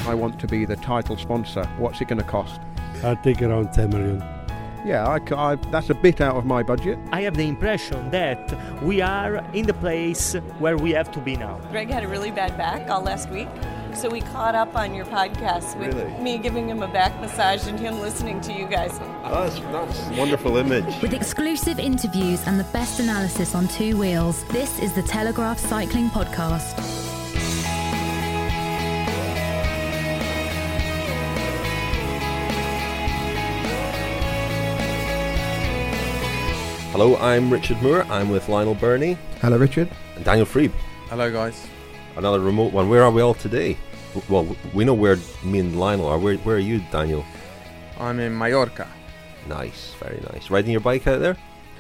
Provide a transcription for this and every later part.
I want to be the title sponsor. What's it going to cost? I think around 10 million. Yeah, that's a bit out of my budget. I have the impression that we are in the place where we have to be now. Greg had a really bad back all last week, so we caught up on your podcast with me giving him a back massage and him listening to you guys. That's a wonderful image. With exclusive interviews and the best analysis on two wheels, this is the Telegraph Cycling Podcast. Hello, I'm Richard Moore. I'm with Lionel Birnie. Hello, Richard. And Daniel Freeb. Hello, guys. Another remote one. Where are we all today? Well, we know where me and Lionel are. Where are you, Daniel? I'm in Mallorca. Nice, very nice. Riding your bike out there?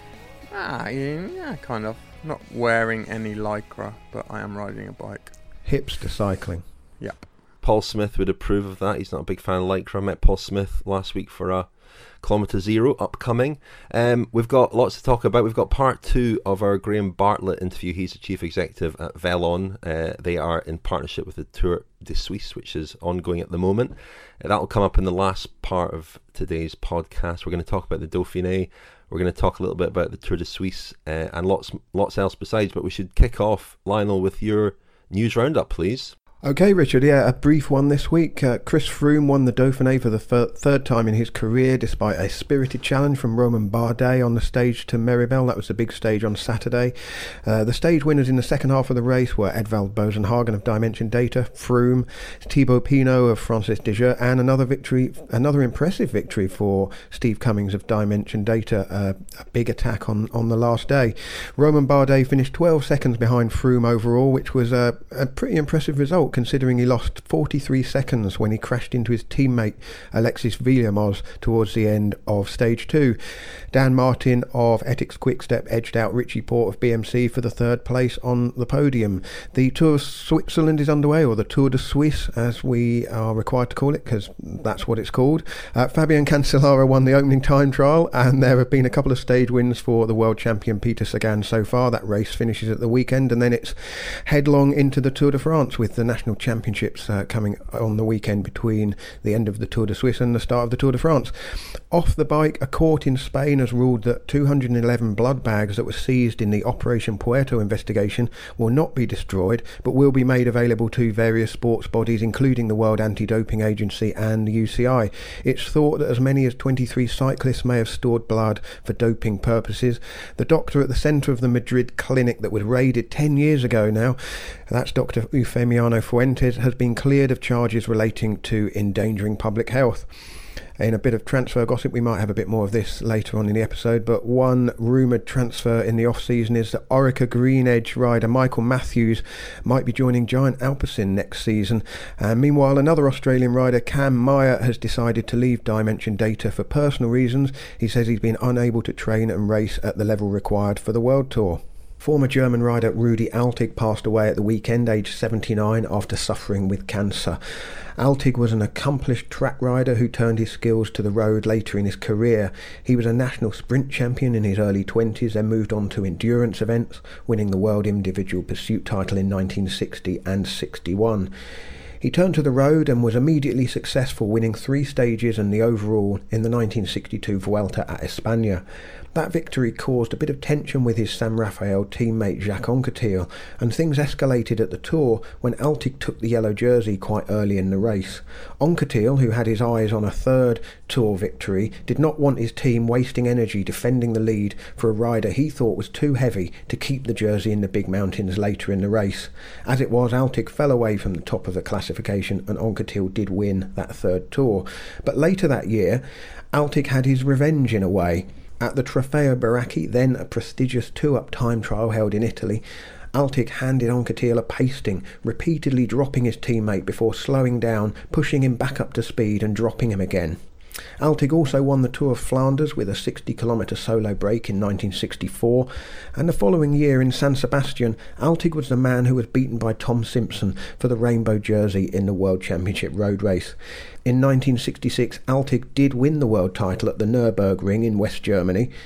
Yeah, kind of. Not wearing any lycra, but I am riding a bike. Hipster cycling. Yep. Paul Smith would approve of that. He's not a big fan of lycra. I met Paul Smith last week for a Kilometre Zero upcoming. We've got lots to talk about. We've got part 2 of our Graham Bartlett interview. He's the chief executive at Velon. They are in partnership with the Tour de Suisse, which is ongoing at the moment. That'll come up in the last part of today's podcast. We're going to talk about the Dauphiné. We're going to talk a little bit about the Tour de Suisse and lots else besides. But we should kick off, Lionel, with your news roundup, please. Okay, Richard, a brief one this week. Chris Froome won the Dauphiné for the third time in his career, despite a spirited challenge from Romain Bardet on the stage to Meribel. That was the big stage on Saturday. The stage winners in the second half of the race were Edvald Boasson-Hagen of Dimension Data, Froome, Thibaut Pinot of Francis Desjeux, and another impressive victory for Steve Cummings of Dimension Data, a big attack on the last day. Romain Bardet finished 12 seconds behind Froome overall, which was a pretty impressive result, considering he lost 43 seconds when he crashed into his teammate Alexis Villamos towards the end of stage 2. Dan Martin of Ethics Quickstep edged out Richie Porte of BMC for the third place on the podium. The Tour of Switzerland is underway, or the Tour de Suisse as we are required to call it, because that's what it's called. Fabian Cancellara won the opening time trial, and there have been a couple of stage wins for the world champion Peter Sagan so far. That race finishes at the weekend, and then it's headlong into the Tour de France with the national championships coming on the weekend between the end of the Tour de Suisse and the start of the Tour de France. Off the bike, a court in Spain has ruled that 211 blood bags that were seized in the Operation Puerto investigation will not be destroyed, but will be made available to various sports bodies, including the World Anti-Doping Agency and the UCI. It's thought that as many as 23 cyclists may have stored blood for doping purposes. The doctor at the centre of the Madrid clinic that was raided 10 years ago now, that's Dr. Eufemiano Fuentes, has been cleared of charges relating to endangering public health. In a bit of transfer gossip, we might have a bit more of this later on in the episode, but one rumoured transfer in the off-season is that Orica Green Edge rider Michael Matthews might be joining Giant Alpecin next season. And meanwhile, another Australian rider, Cam Meyer, has decided to leave Dimension Data for personal reasons. He says he's been unable to train and race at the level required for the World Tour. Former German rider Rudi Altig passed away at the weekend, aged 79, after suffering with cancer. Altig was an accomplished track rider who turned his skills to the road later in his career. He was a national sprint champion in his early 20s, then moved on to endurance events, winning the World Individual Pursuit title in 1960 and 61. He turned to the road and was immediately successful, winning 3 stages and the overall in the 1962 Vuelta a España. That victory caused a bit of tension with his San Rafael teammate Jacques Anquetil, and things escalated at the Tour when Altig took the yellow jersey quite early in the race. Anquetil, who had his eyes on a third Tour victory, did not want his team wasting energy defending the lead for a rider he thought was too heavy to keep the jersey in the big mountains later in the race. As it was, Altig fell away from the top of the classification and Anquetil did win that third Tour. But later that year, Altig had his revenge in a way. At the Trofeo Baracchi, then a prestigious 2-up time trial held in Italy, Altig handed Anquetil a pasting, repeatedly dropping his teammate before slowing down, pushing him back up to speed and dropping him again. Altig also won the Tour of Flanders with a 60-kilometre solo break in 1964, and the following year in San Sebastian, Altig was the man who was beaten by Tom Simpson for the rainbow jersey in the World Championship road race. In 1966, Altig did win the world title at the Nürburgring in West Germany.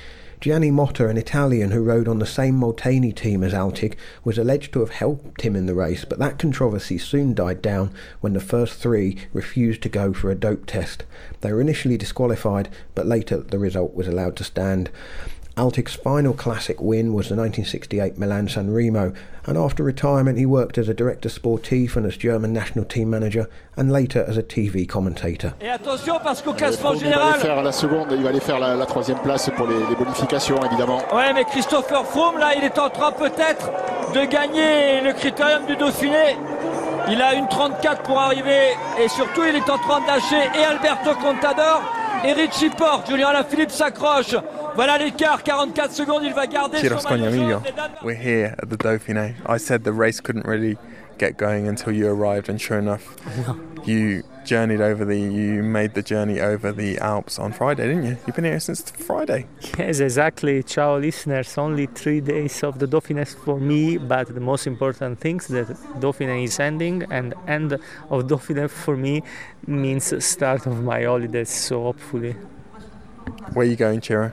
Gianni Motta, an Italian who rode on the same Molteni team as Altig, was alleged to have helped him in the race, but that controversy soon died down when the first three refused to go for a dope test. They were initially disqualified, but later the result was allowed to stand. Altig's final classic win was the 1968 Milan-San Remo, and after retirement he worked as a director sportif and as German national team manager, and later as a TV commentator. Et attention parce qu'au classement général, il va aller faire la seconde, il va aller faire la troisième place pour les bonifications évidemment. Ouais, mais Christopher Froome là, il est en train peut-être de gagner le critérium du Dauphiné. Il a une 34 pour arriver et surtout il est en train de lâcher et Alberto Contador et Richie Porte. Julien Alaphilippe s'accroche. Voilà l'écart, 44 secondes, il va garder son maillot. We're here at the Dauphiné. I said the race couldn't really get going until you arrived, and sure enough, you made the journey over the Alps on Friday, didn't you? You've been here since Friday. Yes, exactly. Ciao, listeners. Only 3 days of the Dauphiné for me, but the most important thing is that Dauphiné is ending, and end of Dauphiné for me means start of my holidays, so hopefully. Where are you going, Ciro?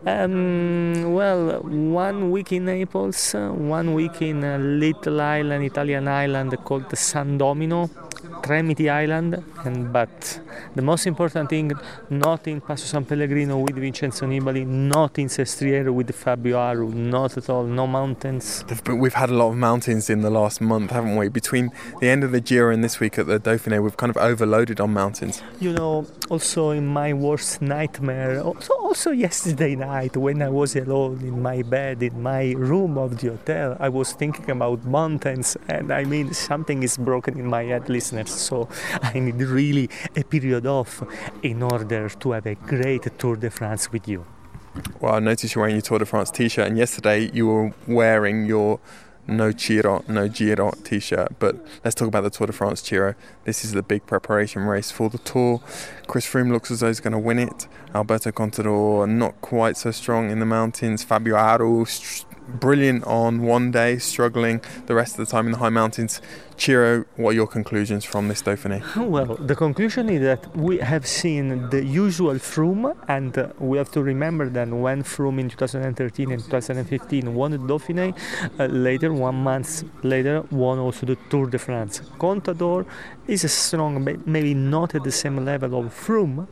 Well, 1 week in Naples, 1 week in a little island, Italian island called San Domino, Tremiti Island, but the most important thing, not in Passo San Pellegrino with Vincenzo Nibali, not in Sestriere with Fabio Aru, not at all, no mountains. We've had a lot of mountains in the last month, haven't we? Between the end of the Giro and this week at the Dauphiné, we've kind of overloaded on mountains. You know, also in my worst nightmare, also yesterday night when I was alone in my bed, in my room of the hotel, I was thinking about mountains, and I mean, something is broken in my head, listeners, so I need really a period off in order to have a great Tour de France with you. Well, I noticed you're wearing your Tour de France t-shirt, and yesterday you were wearing your No Ciro, No Giro t-shirt. But let's talk about the Tour de France, Ciro. This is the big preparation race for the Tour. Chris Froome looks as though he's going to win it. Alberto Contador not quite so strong in the mountains. Fabio Aru brilliant on one day, struggling the rest of the time in the high mountains. Ciro, what are your conclusions from this Dauphiné? Well, the conclusion is that we have seen the usual Froome, and we have to remember that when Froome in 2013 and 2015 won the Dauphiné, later, 1 month later, won also the Tour de France. Contador is a strong, maybe not at the same level of Froome,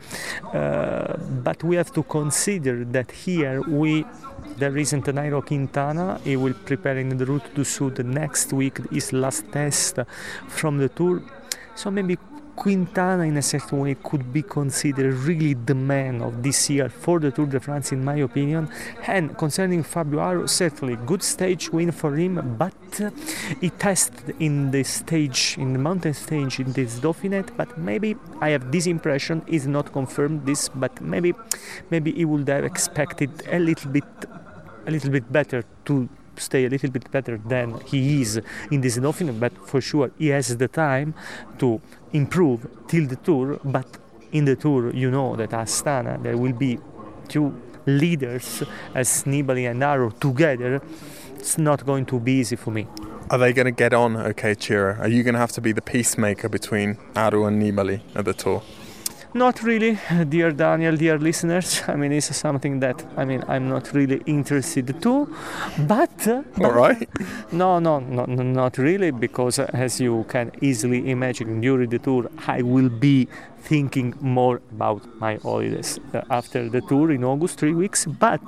but we have to consider that here there isn't Nairo Quintana. He will prepare in the Route du Sud next week, his last test from the Tour. So maybe Quintana in a certain way could be considered really the man of this year for the Tour de France, in my opinion. And concerning Fabio Aru, certainly good stage win for him, but he tested in the stage, in the mountain stage in this Dauphiné, but maybe I have this impression, is not confirmed this, but maybe he would have expected a little bit better, to stay a little bit better than he is in this Dauphiné, but for sure he has the time to improve till the Tour. But in the Tour, you know that Astana there will be two leaders as Nibali and Aru together. It's not going to be easy for me. Are they going to get on okay, Ciro? Are you going to have to be the peacemaker between Aru and Nibali at the Tour? Not really, dear Daniel, dear listeners. I mean, it's something that, I'm not really interested to, but all right. No, not really, because as you can easily imagine, during the Tour, I will be thinking more about my holidays after the Tour in August, 3 weeks. But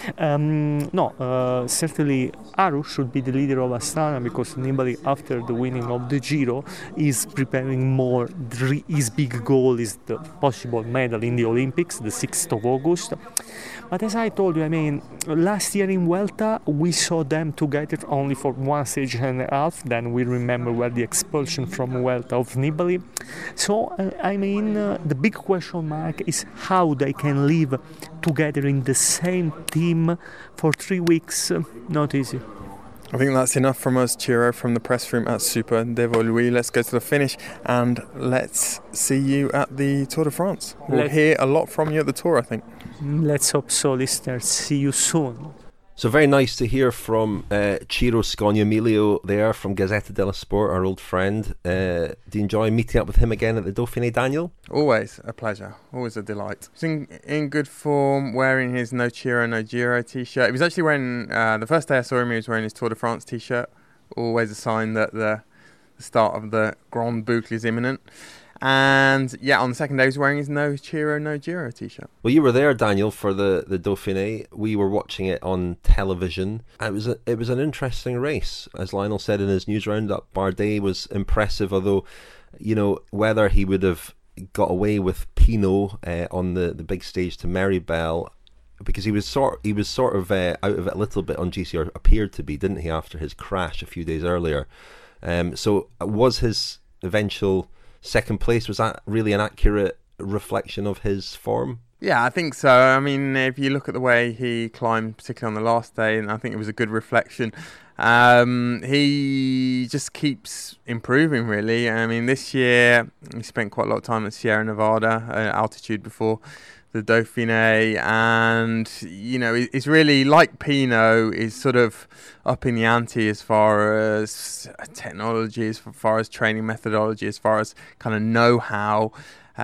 certainly Aru should be the leader of Astana, because Nibali, after the winning of the Giro, is preparing more. His big goal is the possible medal in the Olympics, the 6th of August. But as I told you, last year in Vuelta, we saw them together only for 1 stage and a half. Then we remember the expulsion from Vuelta of Nibali. So, the big question mark is how they can live together in the same team for 3 weeks. Not easy. I think that's enough from us, Ciro, from the press room at Super Devoluy. Let's go to the finish and let's see you at the Tour de France. We'll hear a lot from you at the Tour, I think. Let's hope so, listeners. See you soon. So very nice to hear from Ciro Scognamiglio there from Gazzetta dello Sport, our old friend. Do you enjoy meeting up with him again at the Dauphiné, Daniel? Always a pleasure, always a delight. He's in good form, wearing his No Ciro, No Giro t-shirt. He was actually wearing, the first day I saw him, he was wearing his Tour de France t-shirt. Always a sign that the start of the Grand Boucle is imminent. And yeah, on the second day, he was wearing his No Ciro, No Giro t-shirt. Well, you were there, Daniel, for the Dauphiné. We were watching it on television. It was an interesting race, as Lionel said in his news roundup. Bardet was impressive, although, you know, whether he would have got away with Pinot on the big stage to Meribel, because he was sort of out of it a little bit on GC, or appeared to be, didn't he, after his crash a few days earlier. So was his eventual second place, was that really an accurate reflection of his form? Yeah, I think so. I mean, if you look at the way he climbed, particularly on the last day, and I think it was a good reflection. He just keeps improving, really. I mean, this year he spent quite a lot of time at Sierra Nevada altitude before the Dauphiné, and you know, it's really like Pinot, is sort of up in the ante as far as technology, as far as training methodology, as far as kind of know-how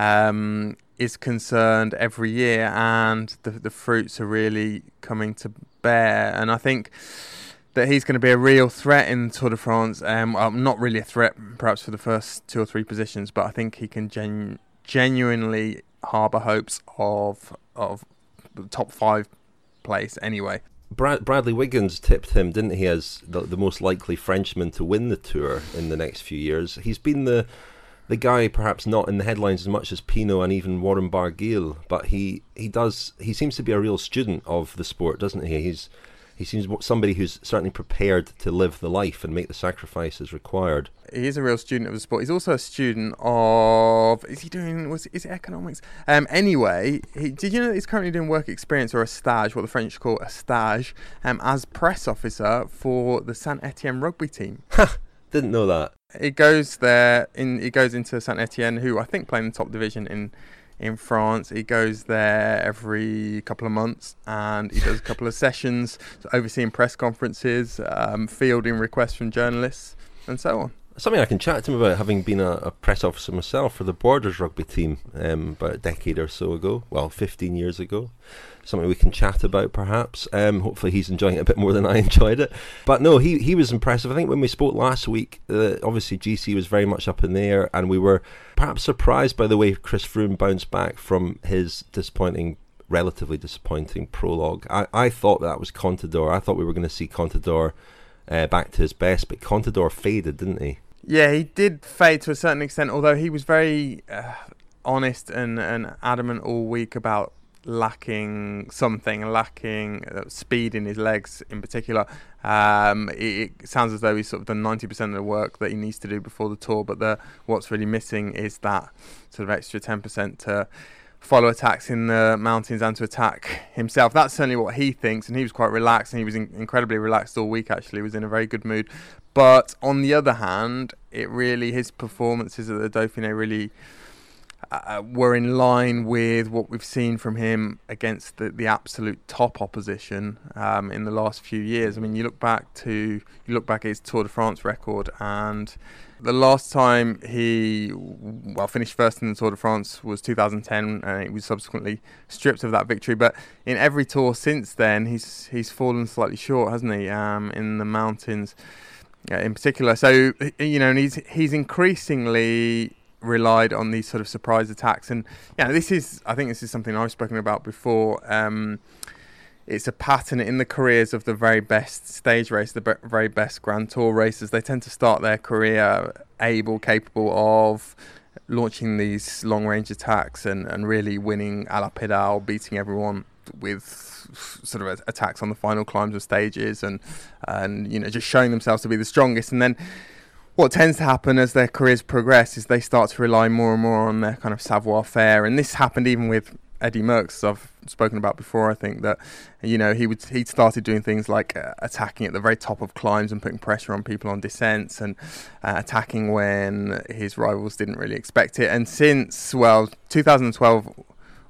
is concerned every year, and the fruits are really coming to bear. And I think that he's going to be a real threat in Tour de France. Well, not really a threat perhaps for the first 2 or 3 positions, but I think he can genuinely harbour hopes of the top 5 place anyway. Bradley Wiggins tipped him, didn't he, as the most likely Frenchman to win the Tour in the next few years. He's been the guy perhaps not in the headlines as much as Pinot and even Warren Barguil, but he seems to be a real student of the sport, doesn't he? He seems somebody who's certainly prepared to live the life and make the sacrifices required. He is a real student of the sport. He's also a student of... Is it economics? Anyway, did you know that he's currently doing work experience, or a stage, what the French call a stage, as press officer for the Saint-Etienne rugby team? Didn't know that. He goes there. He goes into Saint-Etienne, who I think play in the top division in France. He goes there every couple of months, and he does a couple of sessions, overseeing press conferences, fielding requests from journalists, and so on. Something I can chat to him about, having been a press officer myself for the Borders rugby team about a decade or so ago. Well, 15 years ago. Something we can chat about, perhaps. Hopefully he's enjoying it a bit more than I enjoyed it. But no, he was impressive. I think when we spoke last week, obviously GC was very much up in the air, and we were perhaps surprised by the way Chris Froome bounced back from his relatively disappointing prologue. I thought that was Contador. I thought we were going to see Contador back to his best, but Contador faded, didn't he? Yeah, he did fade to a certain extent, although he was very honest and adamant all week about lacking speed in his legs in particular. It sounds as though he's sort of done 90% of the work that he needs to do before the Tour, but what's really missing is that sort of extra 10% to follow attacks in the mountains and to attack himself. That's certainly what he thinks, and he was quite relaxed, and he was incredibly relaxed all week, actually. He was in a very good mood. But on the other hand, his performances at the Dauphiné really were in line with what we've seen from him against the absolute top opposition in the last few years. I mean, you look back at his Tour de France record, and the last time he finished first in the Tour de France was 2010, and he was subsequently stripped of that victory. But in every tour since then, he's fallen slightly short, hasn't he? In the mountains, in particular. So and he's increasingly relied on these sort of surprise attacks, and I think this is something I've spoken about before. It's a pattern in the careers of the very best stage race, the very best Grand Tour racers. They tend to start their career capable of launching these long-range attacks and really winning à la pédale, beating everyone with sort of attacks on the final climbs of stages, and just showing themselves to be the strongest. And then what tends to happen as their careers progress is they start to rely more and more on their kind of savoir-faire. And this happened even with Eddie Merckx, as I've spoken about before. I think that he'd started doing things like attacking at the very top of climbs and putting pressure on people on descents, and attacking when his rivals didn't really expect it. And since 2012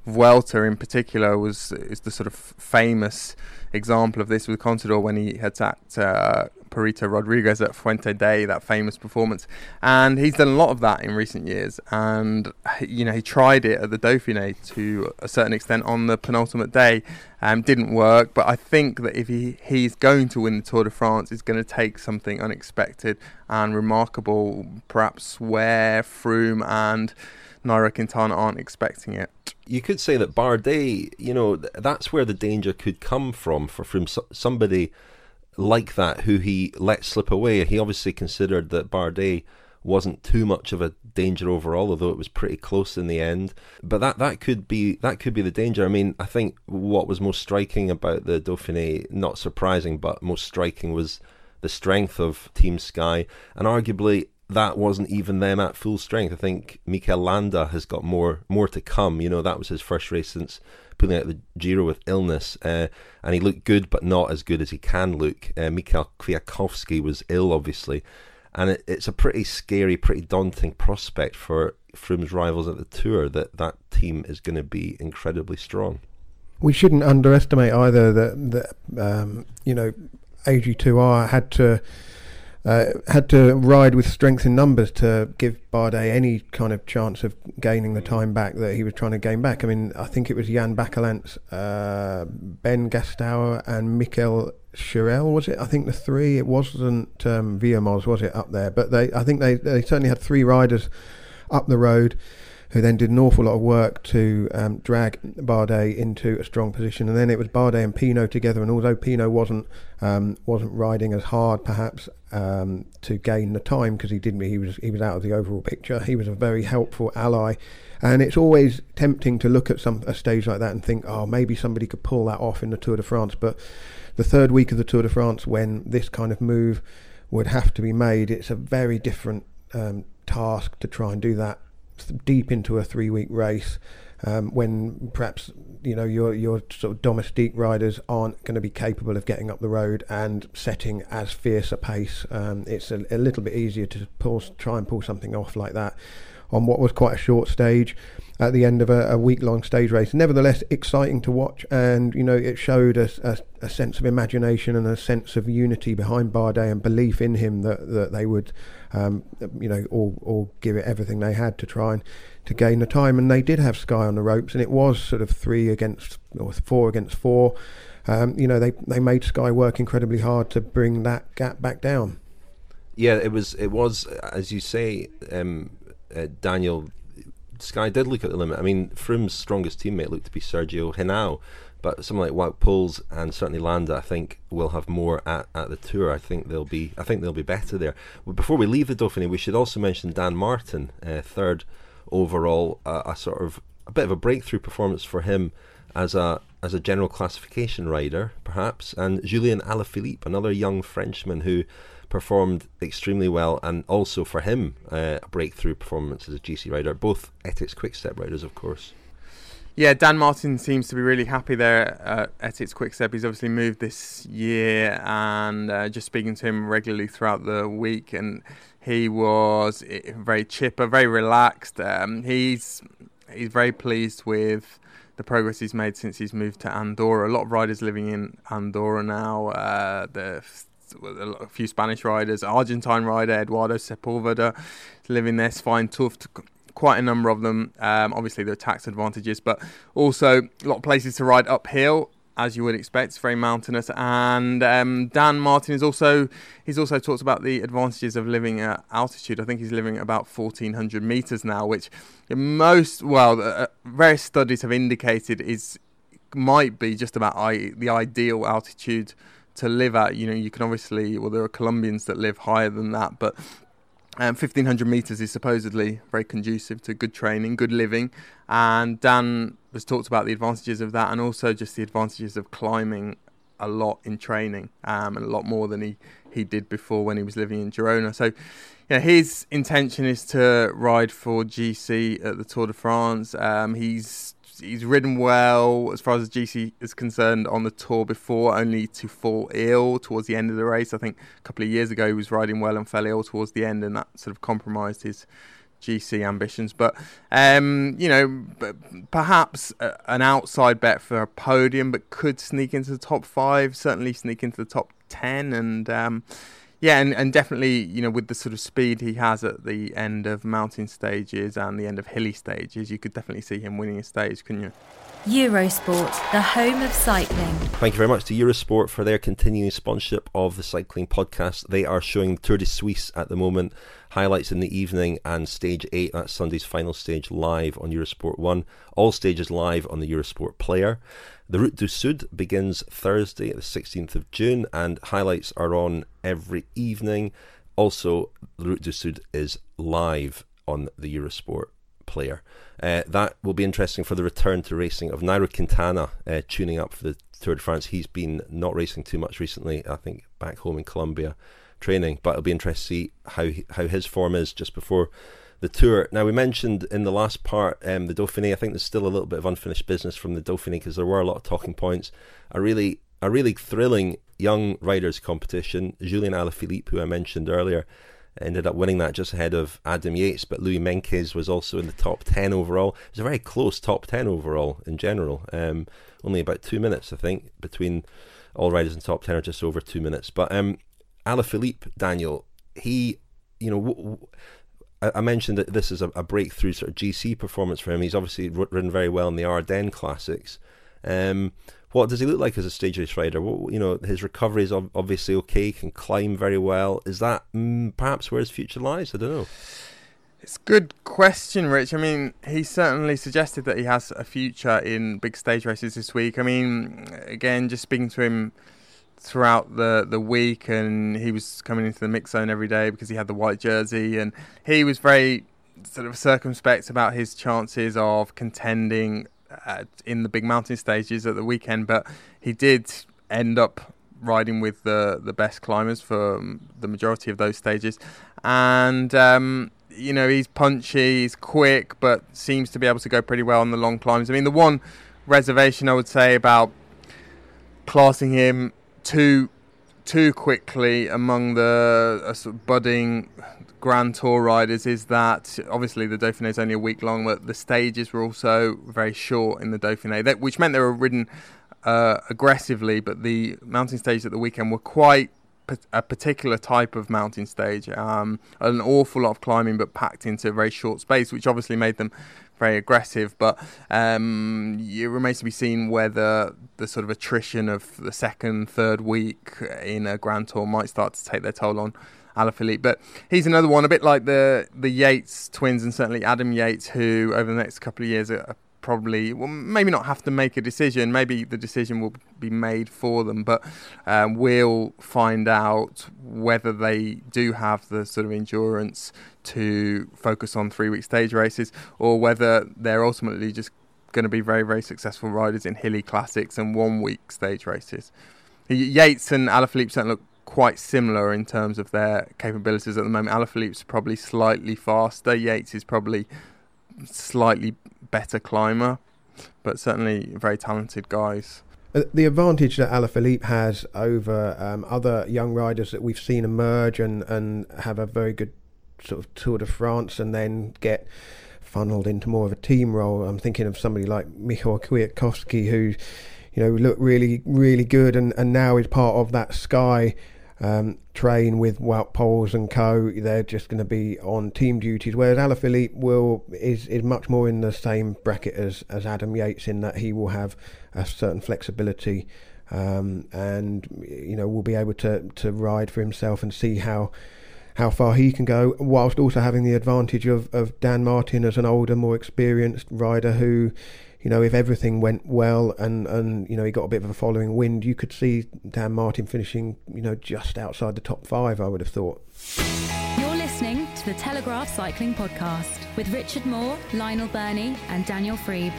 Vuelta in particular is the sort of famous example of this with Contador when he attacked Perito Rodriguez at Fuente Day, that famous performance. And he's done a lot of that in recent years, and he tried it at the Dauphiné to a certain extent on the penultimate day. Didn't work, but I think that if he's going to win the Tour de France, it's going to take something unexpected and remarkable, perhaps where Froome and Nairo Quintana aren't expecting it. You could say that Bardet, that's where the danger could come from for Froome. Somebody like that who he let slip away. He obviously considered that Bardet wasn't too much of a danger overall, although it was pretty close in the end. But that could be the danger. I mean, I think what was most striking about the Dauphiné, not surprising, but most striking, was the strength of Team Sky, and arguably that wasn't even them at full strength. I think Mikel Landa has got more to come. That was his first race since pulling out the Giro with illness, and he looked good, but not as good as he can look. Mikhail Kwiatkowski was ill, obviously, and it's a pretty scary, pretty daunting prospect for Froome's rivals at the Tour that team is going to be incredibly strong. We shouldn't underestimate either that AG2R had to ride with strength in numbers to give Bardet any kind of chance of gaining the time back that he was trying to gain back. I mean, I think it was Jan Bakelants, Ben Gastauer and Mikel Schirel, was it? I think the three. It wasn't Villermoz, was it, up there? But I think they certainly had three riders up the road who then did an awful lot of work to drag Bardet into a strong position. And then it was Bardet and Pinot together, and although Pinot wasn't riding as hard perhaps to gain the time, because he was out of the overall picture, he was a very helpful ally. And it's always tempting to look at a stage like that and think, oh, maybe somebody could pull that off in the Tour de France. But the third week of the Tour de France, when this kind of move would have to be made, it's a very different task to try and do that deep into a 3-week race, when perhaps your sort of domestique riders aren't going to be capable of getting up the road and setting as fierce a pace. It's a little bit easier to try and pull something off like that on what was quite a short stage at the end of a week-long stage race. Nevertheless, exciting to watch, and it showed a sense of imagination and a sense of unity behind Bardet and belief in him that they would all give it everything they had to try and to gain the time. And they did have Sky on the ropes, and it was sort of 4 against 4. They made Sky work incredibly hard to bring that gap back down. Yeah, it was as you say, Daniel, Sky did look at the limit. I mean, Froome's strongest teammate looked to be Sergio Henao, but someone like Wout Poels and certainly Landa, I think, will have more at the Tour. I think they'll be better there. Well, before we leave the Dauphiné, we should also mention Dan Martin, third overall, a bit of a breakthrough performance for him as a general classification rider, perhaps, and Julien Alaphilippe, another young Frenchman who performed extremely well, and also for him a breakthrough performance as a GC rider, both Etixx Quick-Step riders, of course. Yeah, Dan Martin seems to be really happy there at Etixx Quick-Step. He's obviously moved this year, and just speaking to him regularly throughout the week, and he was very chipper, very relaxed. He's very pleased with the progress he's made since he's moved to Andorra. A lot of riders living in Andorra now. A few Spanish riders, Argentine rider Eduardo Sepulveda living there, Svein Tuft, quite a number of them. Obviously there are tax advantages, but also a lot of places to ride uphill, as you would expect. It's very mountainous. And Dan Martin he's also talked about the advantages of living at altitude. I think he's living at about 1,400 meters now, which various studies have indicated might be just about the ideal altitude to live at. You can obviously, there are Colombians that live higher than that, but 1,500 meters is supposedly very conducive to good training, good living. And Dan has talked about the advantages of that, and also just the advantages of climbing a lot in training, and a lot more than he did before when he was living in Girona. So his intention is to ride for GC at the Tour de France. He's ridden well as far as the GC is concerned on the Tour before, only to fall ill towards the end of the race. I think a couple of years ago he was riding well and fell ill towards the end, and that sort of compromised his GC ambitions, but perhaps an outside bet for a podium, but could sneak into the top 5, certainly sneak into the top 10, and definitely, with the sort of speed he has at the end of mountain stages and the end of hilly stages, you could definitely see him winning a stage, couldn't you? Eurosport, the home of cycling. Thank you very much to Eurosport for their continuing sponsorship of the Cycling Podcast. They are showing Tour de Suisse at the moment, highlights in the evening, and Stage 8, that's Sunday's final stage, live on Eurosport 1. All stages live on the Eurosport player. The Route du Sud begins Thursday, the 16th of June, and highlights are on every evening. Also, the Route du Sud is live on the Eurosport player. That will be interesting for the return to racing of Nairo Quintana, tuning up for the Tour de France. He's been not racing too much recently, I think back home in Colombia training, but it'll be interesting to see how his form is just before the Tour. Now, we mentioned in the last part the Dauphiné. I think there's still a little bit of unfinished business from the Dauphiné because there were a lot of talking points. A really thrilling young riders competition. Julian Alaphilippe, who I mentioned earlier, ended up winning that just ahead of Adam Yates, but Louis Meintjes was also in the top 10 overall. It was a very close top 10 overall in general. Only about 2 minutes, I think, between all riders in top 10, or just over 2 minutes. But Alaphilippe, Daniel, he, I mentioned that this is a breakthrough sort of GC performance for him. He's obviously ridden very well in the Ardennes Classics. What does he look like as a stage race rider? His recovery is obviously okay, can climb very well. Is that perhaps where his future lies? I don't know. It's a good question, Rich. I mean, he certainly suggested that he has a future in big stage races this week. I mean, again, just speaking to him throughout the week, and he was coming into the mix zone every day because he had the white jersey, and he was very sort of circumspect about his chances of contending in the big mountain stages at the weekend, but he did end up riding with the best climbers for the majority of those stages, and he's punchy, he's quick, but seems to be able to go pretty well on the long climbs. I mean, the one reservation I would say about classing him too quickly among the sort of budding Grand Tour riders is that obviously the Dauphiné is only a week long, but the stages were also very short in the Dauphiné, which meant they were ridden aggressively, but the mountain stages at the weekend were quite a particular type of mountain stage, an awful lot of climbing but packed into a very short space, which obviously made them very aggressive. But it remains to be seen whether the sort of attrition of the second, third week in a Grand Tour might start to take their toll on Alaphilippe. But he's another one, a bit like the Yates twins, and certainly Adam Yates, who over the next couple of years are probably, well, maybe not have to make a decision. Maybe the decision will be made for them, but we'll find out whether they do have the sort of endurance to focus on 3-week stage races, or whether they're ultimately just going to be very, very successful riders in hilly classics and 1-week stage races. Yates and Alaphilippe certainly look quite similar in terms of their capabilities at the moment. Alaphilippe's probably slightly faster. Yates is probably slightly better climber, but certainly very talented guys. The advantage that Alaphilippe has over other young riders that we've seen emerge and have a very good sort of Tour de France and then get funneled into more of a team role. I'm thinking of somebody like Michał Kwiatkowski, who looked really, really good and now is part of that Sky train with Wout Poels and co. They're just going to be on team duties, whereas Alaphilippe is much more in the same bracket as Adam Yates, in that he will have a certain flexibility and will be able to ride for himself and see how far he can go, whilst also having the advantage of Dan Martin as an older, more experienced rider who, if everything went well and he got a bit of a following wind, you could see Dan Martin finishing, just outside the top 5, I would have thought. You're listening to the Telegraph Cycling Podcast with Richard Moore, Lionel Burney and Daniel Freeb.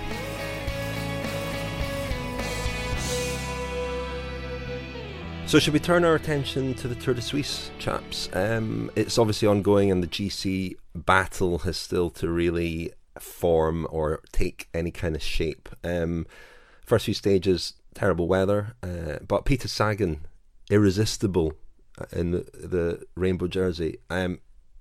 So should we turn our attention to the Tour de Suisse, chaps? It's obviously ongoing, and the GC battle has still to really form or take any kind of shape. First few stages, terrible weather, but Peter Sagan, irresistible in the rainbow jersey.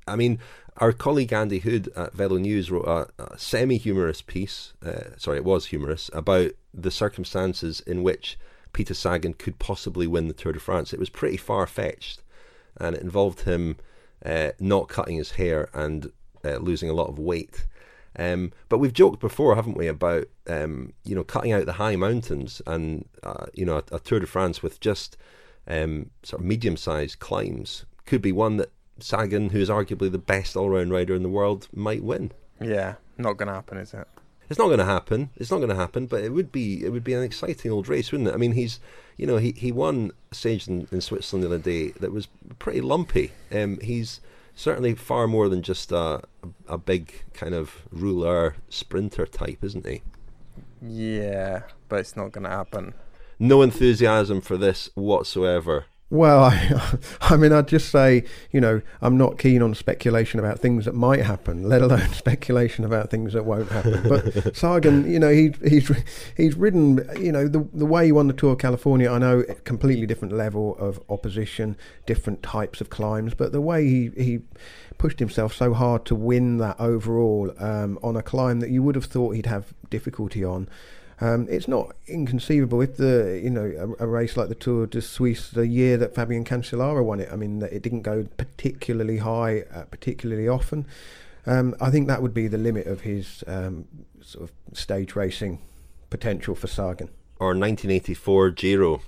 I mean, our colleague Andy Hood at Velo News wrote a semi-humorous piece, it was humorous, about the circumstances in which Peter Sagan could possibly win the Tour de France. It was pretty far-fetched, and it involved him not cutting his hair and losing a lot of weight. But we've joked before, haven't we, about cutting out the high mountains and a Tour de France with just sort of medium-sized climbs could be one that Sagan, who is arguably the best all-round rider in the world, might win. Yeah, not going to happen, is it? It's not going to happen. It's not going to happen. But it would be an exciting old race, wouldn't it? I mean, he won a stage in Switzerland the other day that was pretty lumpy. He's certainly far more than just a big kind of rouleur sprinter type, isn't he? Yeah, but it's not going to happen. No enthusiasm for this whatsoever. Well, I mean, I'd just say, I'm not keen on speculation about things that might happen, let alone speculation about things that won't happen. But Sagan, he's ridden, the way he won the Tour of California, I know, completely different level of opposition, different types of climbs, but the way he pushed himself so hard to win that overall on a climb that you would have thought he'd have difficulty on. It's not inconceivable if a race like the Tour de Suisse, the year that Fabian Cancellara won it, I mean, it didn't go particularly high, particularly often. I think that would be the limit of his sort of stage racing potential for Sagan. Or 1984 Giro,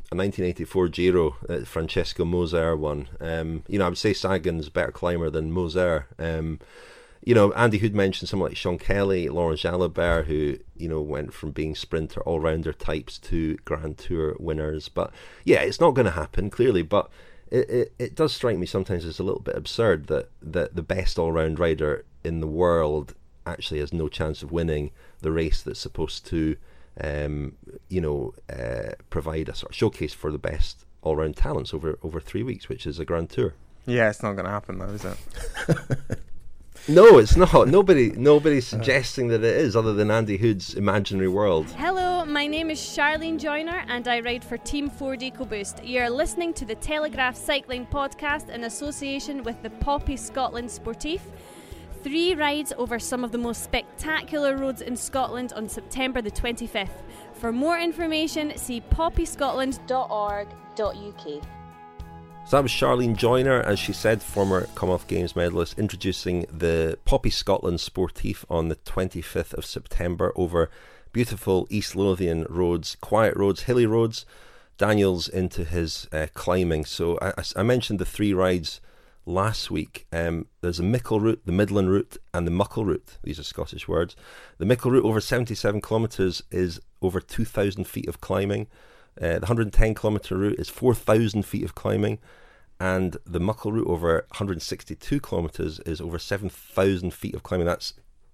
that Francesco Moser won. I would say Sagan's a better climber than Moser. Andy Hood mentioned someone like Sean Kelly, Laurent Jalabert, who, went from being sprinter, all-rounder types to Grand Tour winners. But, yeah, it's not going to happen, clearly. But it does strike me sometimes as a little bit absurd that the best all-round rider in the world actually has no chance of winning the race that's supposed to, provide a sort of showcase for the best all-round talents over 3 weeks, which is a Grand Tour. Yeah, it's not going to happen, though, is it? No, it's not. Nobody's suggesting that it is, other than Andy Hood's imaginary world. Hello, my name is Charlene Joyner and I ride for Team Ford EcoBoost. You're listening to the Telegraph Cycling Podcast in association with the Poppy Scotland Sportif. 3 rides over some of the most spectacular roads in Scotland on September the 25th. For more information, see poppyscotland.org.uk. So that was Charlene Joyner, as she said, former Commonwealth Games medalist, introducing the Poppy Scotland Sportif on the 25th of September over beautiful East Lothian roads, quiet roads, hilly roads. Daniel's into his climbing. So I mentioned the 3 rides last week. There's a Mickle route, the Midland route, and the Muckle route. These are Scottish words. The Mickle route, over 77 kilometres, is over 2,000 feet of climbing. The 110 kilometre route is 4,000 feet of climbing, and the Muckle route, over 162 kilometres, is over 7,000 feet of climbing. That's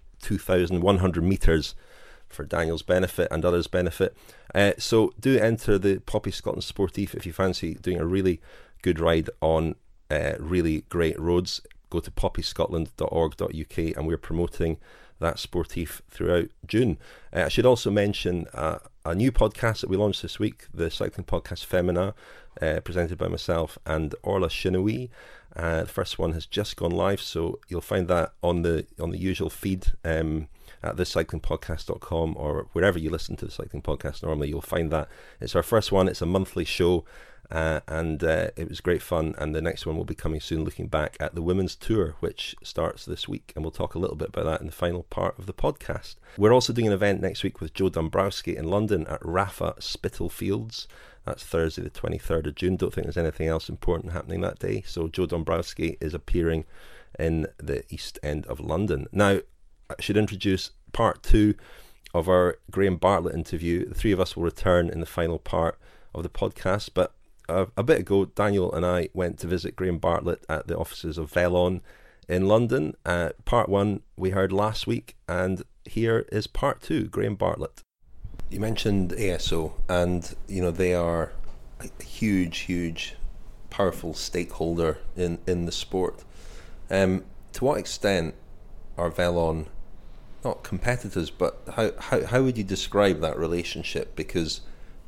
2,100 metres for Daniel's benefit and others' benefit. So do enter the Poppy Scotland Sportif if you fancy doing a really good ride on really great roads. Go to poppyscotland.org.uk, and we're promoting that Sportif throughout June. I should also mention a new podcast that we launched this week, the cycling podcast Femina, presented by myself and Orla Shinoui. The first one has just gone live, so you'll find that on the usual feed at thecyclingpodcast.com or wherever you listen to the cycling podcast normally. You'll find that. It's our first one. It's a monthly show. And it was great fun, and the next one will be coming soon, looking back at the Women's Tour, which starts this week, and we'll talk a little bit about that in the final part of the podcast. We're also doing an event next week with Joe Dombrowski in London at Rafa Spitalfields. That's Thursday the 23rd of June. Don't think there's anything else important happening that day, so Joe Dombrowski is appearing in the East End of London. Now, I should introduce part 2 of our Graham Bartlett interview. The 3 of us will return in the final part of the podcast, but a bit ago, Daniel and I went to visit Graham Bartlett at the offices of Velon in London. Part 1 we heard last week, and here is part 2, Graham Bartlett. You mentioned ASO, and they are a huge, powerful stakeholder in the sport. To what extent are Velon not competitors, but how would you describe that relationship? Because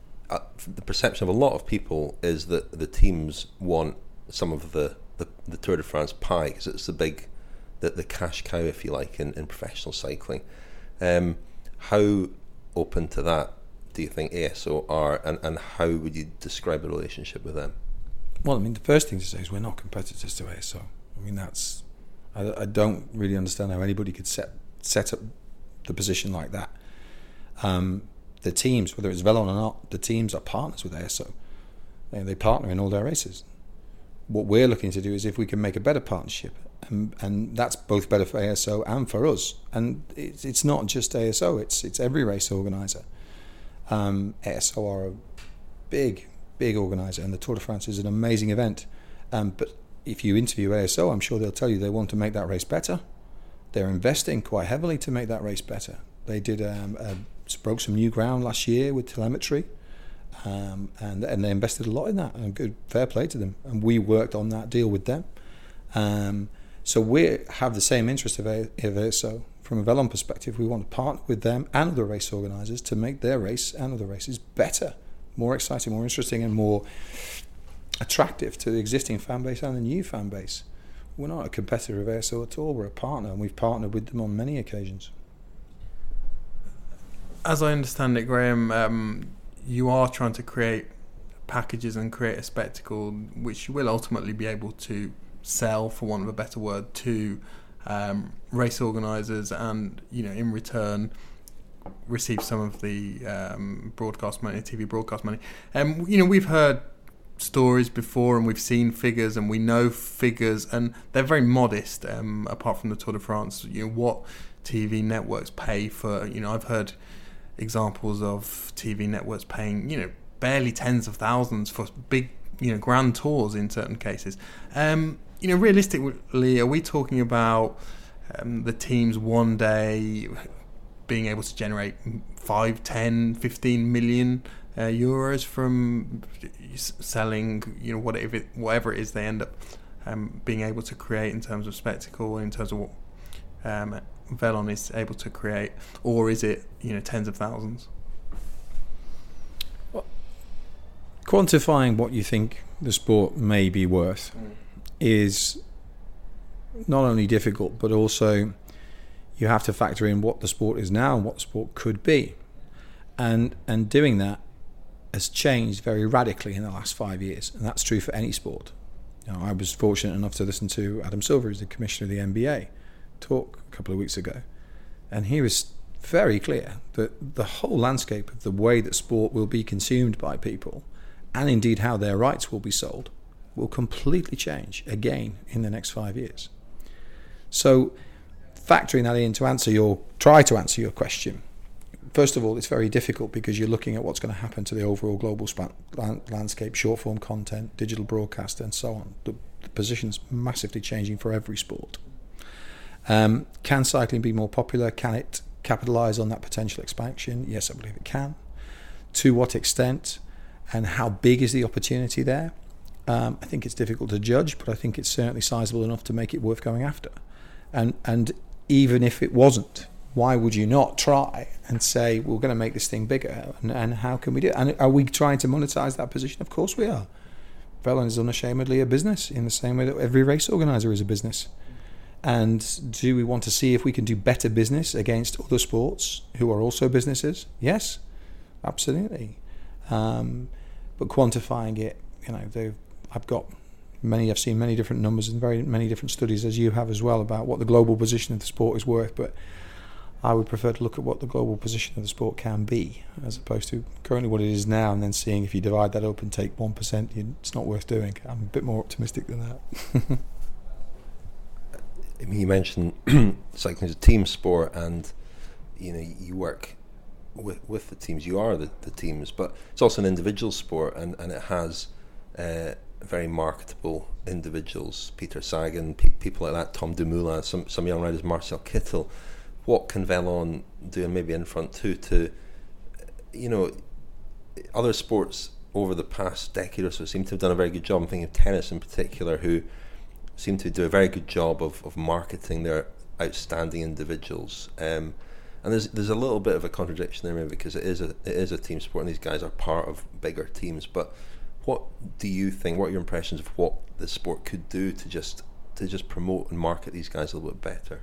the perception of a lot of people is that the teams want some of the Tour de France pie, because it's the big the cash cow, if you like, in professional cycling. How open to that do you think ASO are, and how would you describe the relationship with them? Well, I mean, the first thing to say is we're not competitors to ASO. I mean, I don't really understand how anybody could set up the position like that. The teams, whether it's Velon or not, the teams are partners with ASO. They partner in all their races. What we're looking to do is if we can make a better partnership, and that's both better for ASO and for us. And it's not just ASO; it's every race organizer. ASO are a big organizer, and the Tour de France is an amazing event. But if you interview ASO, I'm sure they'll tell you they want to make that race better. They're investing quite heavily to make that race better. They did broke some new ground last year with telemetry, and they invested a lot in that. And good, fair play to them. And we worked on that deal with them. So we have the same interest of ASO. From a Velon perspective, we want to partner with them and other race organisers to make their race and other races better, more exciting, more interesting, and more attractive to the existing fan base and the new fan base. We're not a competitor of ASO at all. We're a partner, and we've partnered with them on many occasions. As I understand it, Graham, you are trying to create packages and create a spectacle which you will ultimately be able to sell, for want of a better word, to race organisers, and in return receive some of the broadcast money, TV broadcast money. We've heard stories before, and we've seen figures, and we know figures, and they're very modest. Apart from the Tour de France, what TV networks pay for. I've heard examples of TV networks paying barely tens of thousands for big grand tours in certain cases. Realistically, are we talking about the teams one day being able to generate 5, 10, 15 million euros from selling, whatever it is they end up being able to create in terms of spectacle, in terms of what Velon is able to create, or is it tens of thousands? Well, quantifying what you think the sport may be worth is not only difficult, but also you have to factor in what the sport is now and what the sport could be, and doing that has changed very radically in the last 5 years, and that's true for any sport. I was fortunate enough to listen to Adam Silver, who's the commissioner of the NBA, talk a couple of weeks ago, and he was very clear that the whole landscape of the way that sport will be consumed by people, and indeed how their rights will be sold, will completely change again in the next 5 years. So factoring that in to try to answer your question, first of all, it's very difficult because you're looking at what's going to happen to the overall global landscape, short form content, digital broadcast, and so on. The position's massively changing for every sport. Can cycling be more popular? Can it capitalise on that potential expansion? Yes, I believe it can. To what extent, and how big is the opportunity there? I think it's difficult to judge, but I think it's certainly sizable enough to make it worth going after. And even if it wasn't, why would you not try and say, we're going to make this thing bigger, and how can we do it? And are we trying to monetize that position? Of course we are. Velon is unashamedly a business in the same way that every race organizer is a business. And do we want to see if we can do better business against other sports who are also businesses? Yes, absolutely. But quantifying it, I've seen many different numbers and very many different studies, as you have as well, about what the global position of the sport is worth. But I would prefer to look at what the global position of the sport can be, as opposed to currently what it is now, and then seeing if you divide that up and take 1%, it's not worth doing. I'm a bit more optimistic than that. I mean, you mentioned cycling is a team sport, and you work with the teams. You are the teams, but it's also an individual sport, and it has very marketable individuals. Peter Sagan, people like that, Tom Dumoulin, some young riders, Marcel Kittel. What can Velon do, and maybe Infront too, to other sports over the past decade or so seem to have done a very good job. I'm thinking of tennis in particular, who seem to do a very good job of marketing their outstanding individuals. And there's a little bit of a contradiction there, maybe, because it is a team sport, and these guys are part of bigger teams. But what do you think? What are your impressions of what the sport could do to just to just promote and market these guys a little bit better?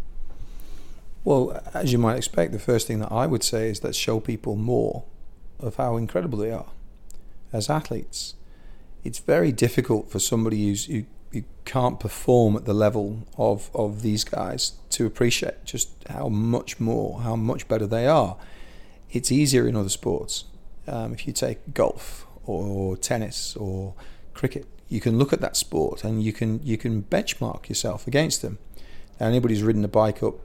Well, as you might expect, the first thing that I would say is let's show people more of how incredible they are as athletes. It's very difficult for somebody who can't perform at the level of these guys to appreciate just how much better they are. It's easier in other sports. If you take golf or tennis or cricket, you can look at that sport and you can benchmark yourself against them. Now, anybody who's ridden a bike up,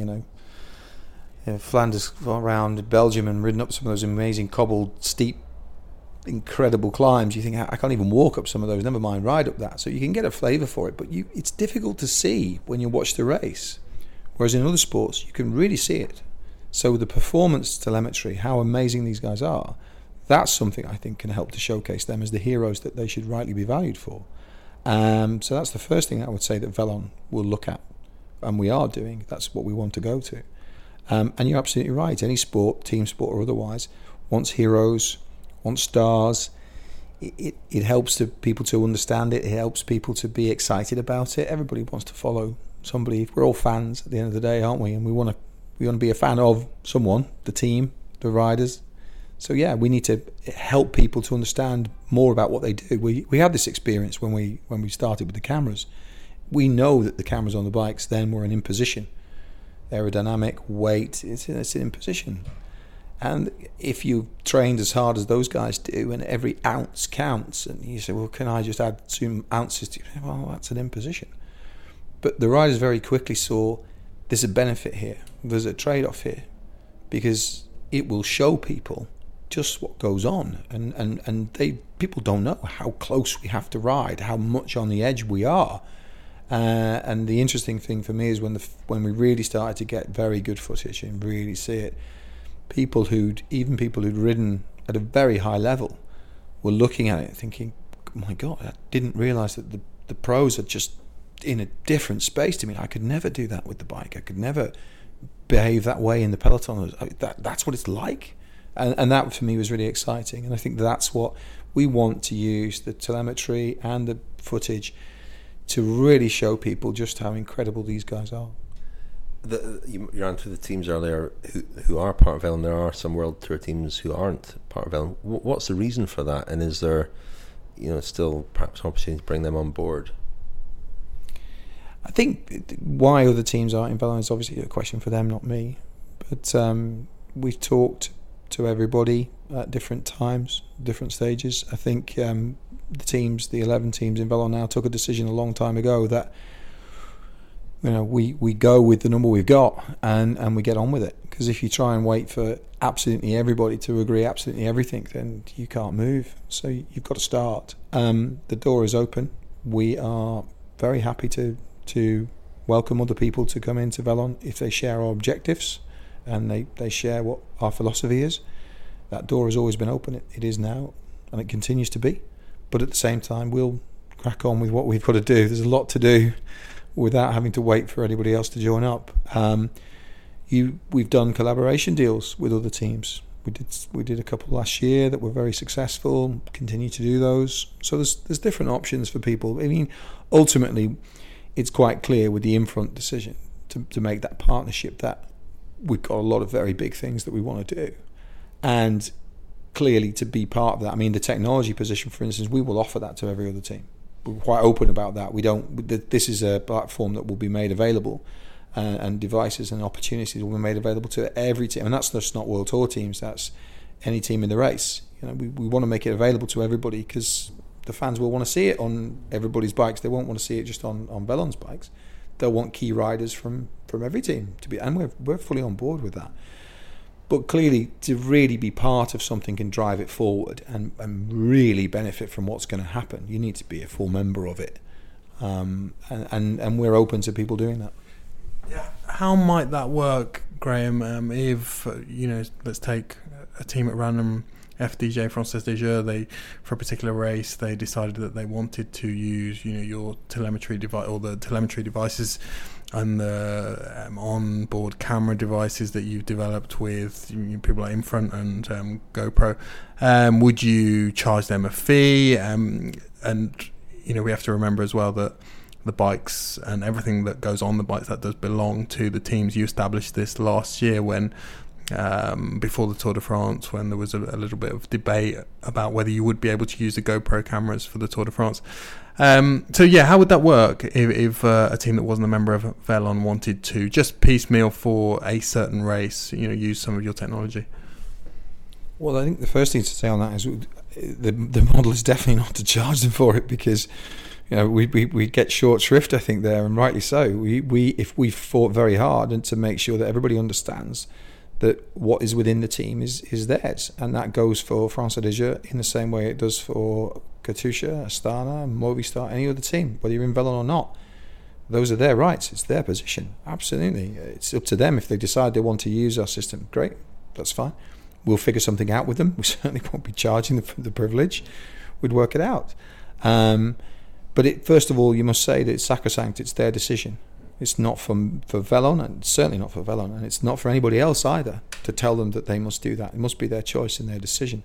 Flanders around Belgium and ridden up some of those amazing cobbled, steep, incredible climbs, you think, I can't even walk up some of those, never mind ride up that. So you can get a flavour for it, but it's difficult to see when you watch the race. Whereas in other sports, you can really see it. So the performance telemetry, how amazing these guys are, that's something I think can help to showcase them as the heroes that they should rightly be valued for. So that's the first thing I would say that Velon will look at, and we are doing. That's what we want to go to. And you're absolutely right. Any sport, team sport or otherwise, wants heroes, wants stars. It helps people to understand it. It helps people to be excited about it. Everybody wants to follow somebody. We're all fans at the end of the day, aren't we? And we want to be a fan of someone, the team, the riders. So yeah, we need to help people to understand more about what they do. We had this experience when we started with the cameras. We know that the cameras on the bikes then were an imposition. Aerodynamic, weight, it's an imposition. And if you trained as hard as those guys do and every ounce counts, and you say, well, can I just add some ounces to it? Well, that's an imposition. But the riders very quickly saw there's a benefit here, there's a trade-off here, because it will show people just what goes on, and people don't know how close we have to ride, how much on the edge we are. And the interesting thing for me is when we really started to get very good footage and really see it, people who'd ridden at a very high level were looking at it thinking, oh my God, I didn't realise that the pros are just in a different space to me. I could never do that with the bike. I could never behave that way in the peloton. That's what it's like. And that for me was really exciting. And I think that's what we want to use, the telemetry and the footage, to really show people just how incredible these guys are. You ran through the teams earlier who are part of Velon. There are some World Tour teams who aren't part of Velon. What's the reason for that? And is there, still perhaps an opportunity to bring them on board? I think why other teams aren't in Velon is obviously a question for them, not me. But we've talked to everybody at different times, different stages. I think the 11 teams in Velon now took a decision a long time ago that we go with the number we've got and we get on with it. Because if you try and wait for absolutely everybody to agree absolutely everything, then you can't move. So you've got to start. The door is open. We are very happy to welcome other people to come into Velon if they share our objectives and they share what our philosophy is. That door has always been open. It is now, and it continues to be. But at the same time, we'll crack on with what we've got to do. There's a lot to do without having to wait for anybody else to join up. We've done collaboration deals with other teams. We did a couple last year that were very successful. Continue to do those. So there's different options for people. I mean, ultimately, it's quite clear with the Infront decision to make that partnership that we've got a lot of very big things that we want to do, and clearly to be part of that. I mean, the technology position, for instance, we will offer that to every other team. We're quite open about that. This is a platform that will be made available, and devices and opportunities will be made available to every team. And that's just not World Tour teams. That's any team in the race. We want to make it available to everybody because the fans will want to see it on everybody's bikes. They won't want to see it just on Velon's bikes. They'll want key riders from every team to be, and we're fully on board with that. But clearly, to really be part of something and drive it forward and really benefit from what's going to happen, you need to be a full member of it. And we're open to people doing that. Yeah. How might that work, Graham? If let's take a team at random, FDJ, Française des Jeux, for a particular race, they decided that they wanted to use, your telemetry device or the telemetry devices and the on-board camera devices that you've developed with people like Infront and GoPro. Would you charge them a fee? And we have to remember as well that the bikes and everything that goes on the bikes that does belong to the teams. You established this last year when before the Tour de France, when there was a little bit of debate about whether you would be able to use the GoPro cameras for the Tour de France. So yeah, how would that work if a team that wasn't a member of Velon wanted to just piecemeal for a certain race, use some of your technology? Well, I think the first thing to say on that is the model is definitely not to charge them for it, because we get short shrift, I think, there, and rightly so. If we fought very hard and to make sure that everybody understands that what is within the team is theirs, and that goes for France des Jeux in the same way it does for Katusha, Astana, Movistar, any other team, whether you're in Velon or not. Those are their rights, it's their position, absolutely. It's up to them if they decide they want to use our system. Great, that's fine. We'll figure something out with them. We certainly won't be charging them for the privilege. We'd work it out. But first of all, you must say that it's sacrosanct. It's their decision. It's not for Velon, and certainly not for Velon, and it's not for anybody else either to tell them that they must do that. It must be their choice and their decision.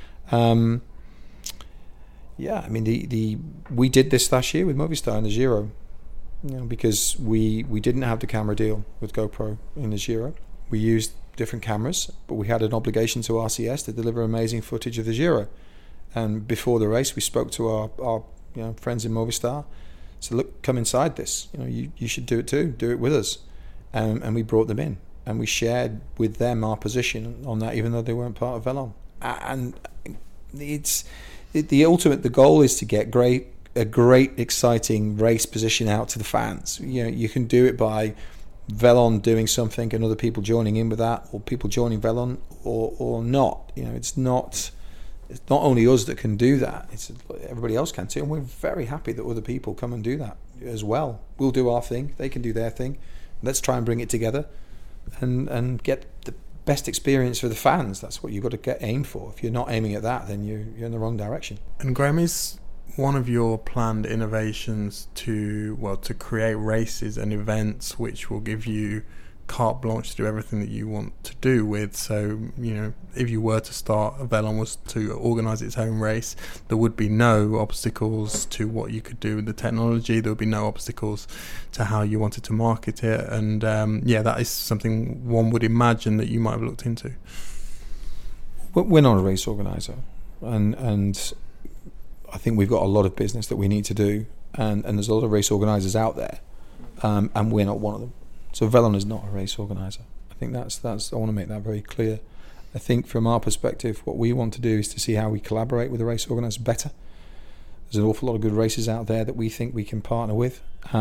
We did this last year with Movistar in the Giro, because we didn't have the camera deal with GoPro in the Giro. We used different cameras, but we had an obligation to RCS to deliver amazing footage of the Giro. And before the race, we spoke to our friends in Movistar. So look, come inside this. You should do it too. Do it with us. And we brought them in, and we shared with them our position on that, even though they weren't part of Velon. And it's the goal is to get a great, exciting race position out to the fans. You can do it by Velon doing something and other people joining in with that, or people joining Velon or not. It's not only us that can do that, it's everybody else can too, and we're very happy that other people come and do that as well. We'll do our thing, they can do their thing. Let's try and bring it together and get the best experience for the fans. That's what you've got to aim for. If you're not aiming at that, then you're in the wrong direction. And Graham, is one of your planned innovations to create races and events which will give you carte blanche to do everything that you want to do with? So, if you were to start, Velon was to organise its own race, there would be no obstacles to what you could do with the technology. There would be no obstacles to how you wanted to market it. And that is something one would imagine that you might have looked into. We're not a race organiser, and I think we've got a lot of business that we need to do, and there's a lot of race organisers out there, and we're not one of them. So Velon is not a race organiser. I think that's I want to make that very clear. I think from our perspective, what we want to do is to see how we collaborate with the race organisers better. There's an awful lot of good races out there that we think we can partner with.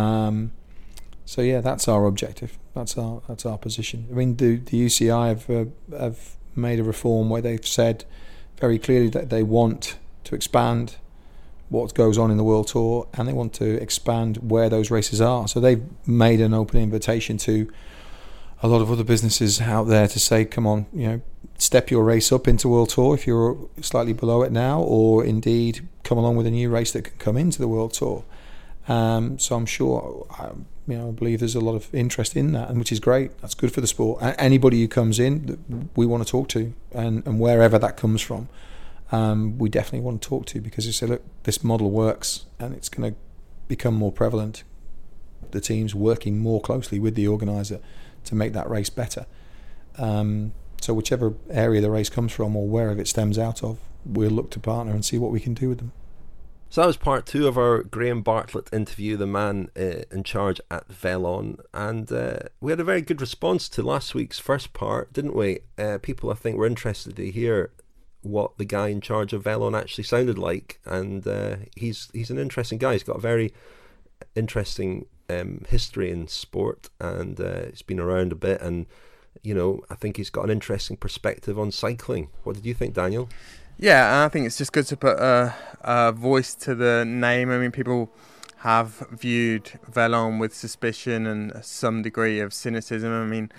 That's our objective. That's our position. I mean, the UCI have made a reform where they've said very clearly that they want to expand what goes on in the World Tour, and they want to expand where those races are. So they've made an open invitation to a lot of other businesses out there to say, come on, step your race up into World Tour if you're slightly below it now, or indeed come along with a new race that can come into the World Tour. So I'm sure, I believe there's a lot of interest in that, and which is great. That's good for the sport. Anybody who comes in, we want to talk to, and wherever that comes from. We definitely want to talk to, because you say, look, this model works and it's going to become more prevalent. The team's working more closely with the organiser to make that race better. So whichever area the race comes from or wherever it stems out of, we'll look to partner and see what we can do with them. So that was part 2 of our Graham Bartlett interview, the man in charge at Velon, and we had a very good response to last week's first part, didn't we? People, I think, were interested to hear what the guy in charge of Velon actually sounded like, and he's an interesting guy. He's got a very interesting history in sport, and he's been around a bit, and I think he's got an interesting perspective on cycling. What did you think, Daniel? Yeah, I think it's just good to put a voice to the name. I mean, people have viewed Velon with suspicion and some degree of cynicism. I mean,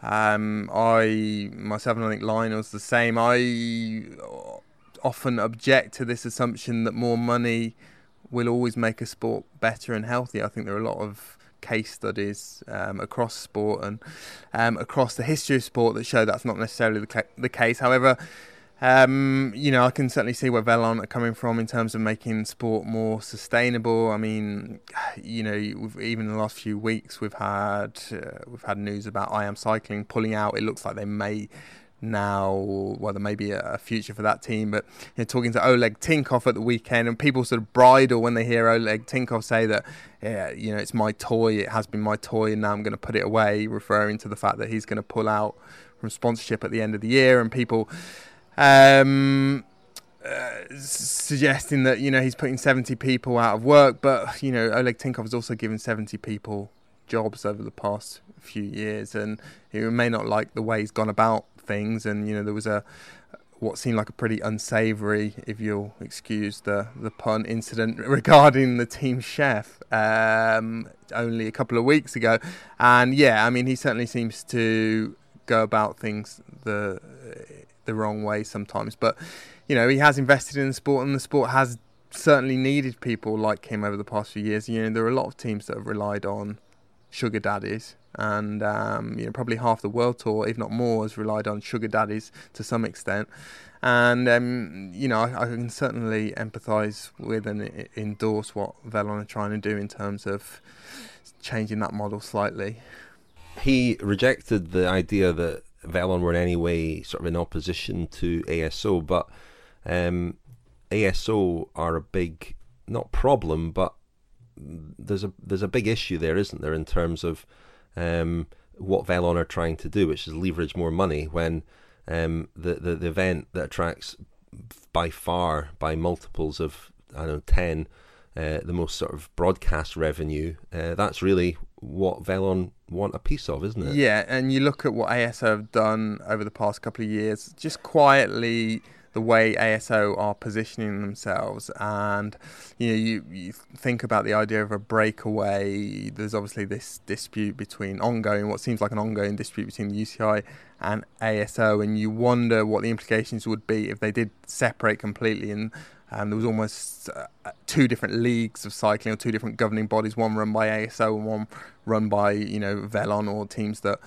I myself, and I think Lionel's the same, I often object to this assumption that more money will always make a sport better and healthier. I think there are a lot of case studies across sport and across the history of sport that show that's not necessarily the case. However, I can certainly see where Velon are coming from in terms of making sport more sustainable. I mean, even in the last few weeks, we've had news about I Am Cycling pulling out. It looks like they may now, well, there may be a future for that team, but talking to Oleg Tinkov at the weekend, and people sort of bridle when they hear Oleg Tinkov say that, it's my toy, it has been my toy, and now I'm going to put it away, referring to the fact that he's going to pull out from sponsorship at the end of the year, and people suggesting that he's putting 70 people out of work, but Oleg Tinkov has also given 70 people jobs over the past few years, and he may not like the way he's gone about things, and there was what seemed like a pretty unsavoury, if you'll excuse the pun, incident regarding the team chef only a couple of weeks ago, and he certainly seems to go about things the wrong way sometimes, but he has invested in the sport, and the sport has certainly needed people like him over the past few years. There are a lot of teams that have relied on sugar daddies, and probably half the world tour, if not more, has relied on sugar daddies to some extent, and I can certainly empathise with and endorse what Velon are trying to do in terms of changing that model slightly. He rejected the idea that Velon were in any way sort of in opposition to ASO, but ASO are a big, not problem, but there's a big issue there, isn't there, in terms of what Velon are trying to do, which is leverage more money when the event that attracts by multiples of 10 the most sort of broadcast revenue, that's really what Velon want a piece of, isn't it? Yeah, and you look at what ASO have done over the past couple of years, just quietly the way ASO are positioning themselves, and you think about the idea of a breakaway. There's obviously this what seems like an ongoing dispute between the UCI and ASO, and you wonder what the implications would be if they did separate completely, and there was almost two different leagues of cycling, or two different governing bodies, one run by ASO and one run by Velon, or teams that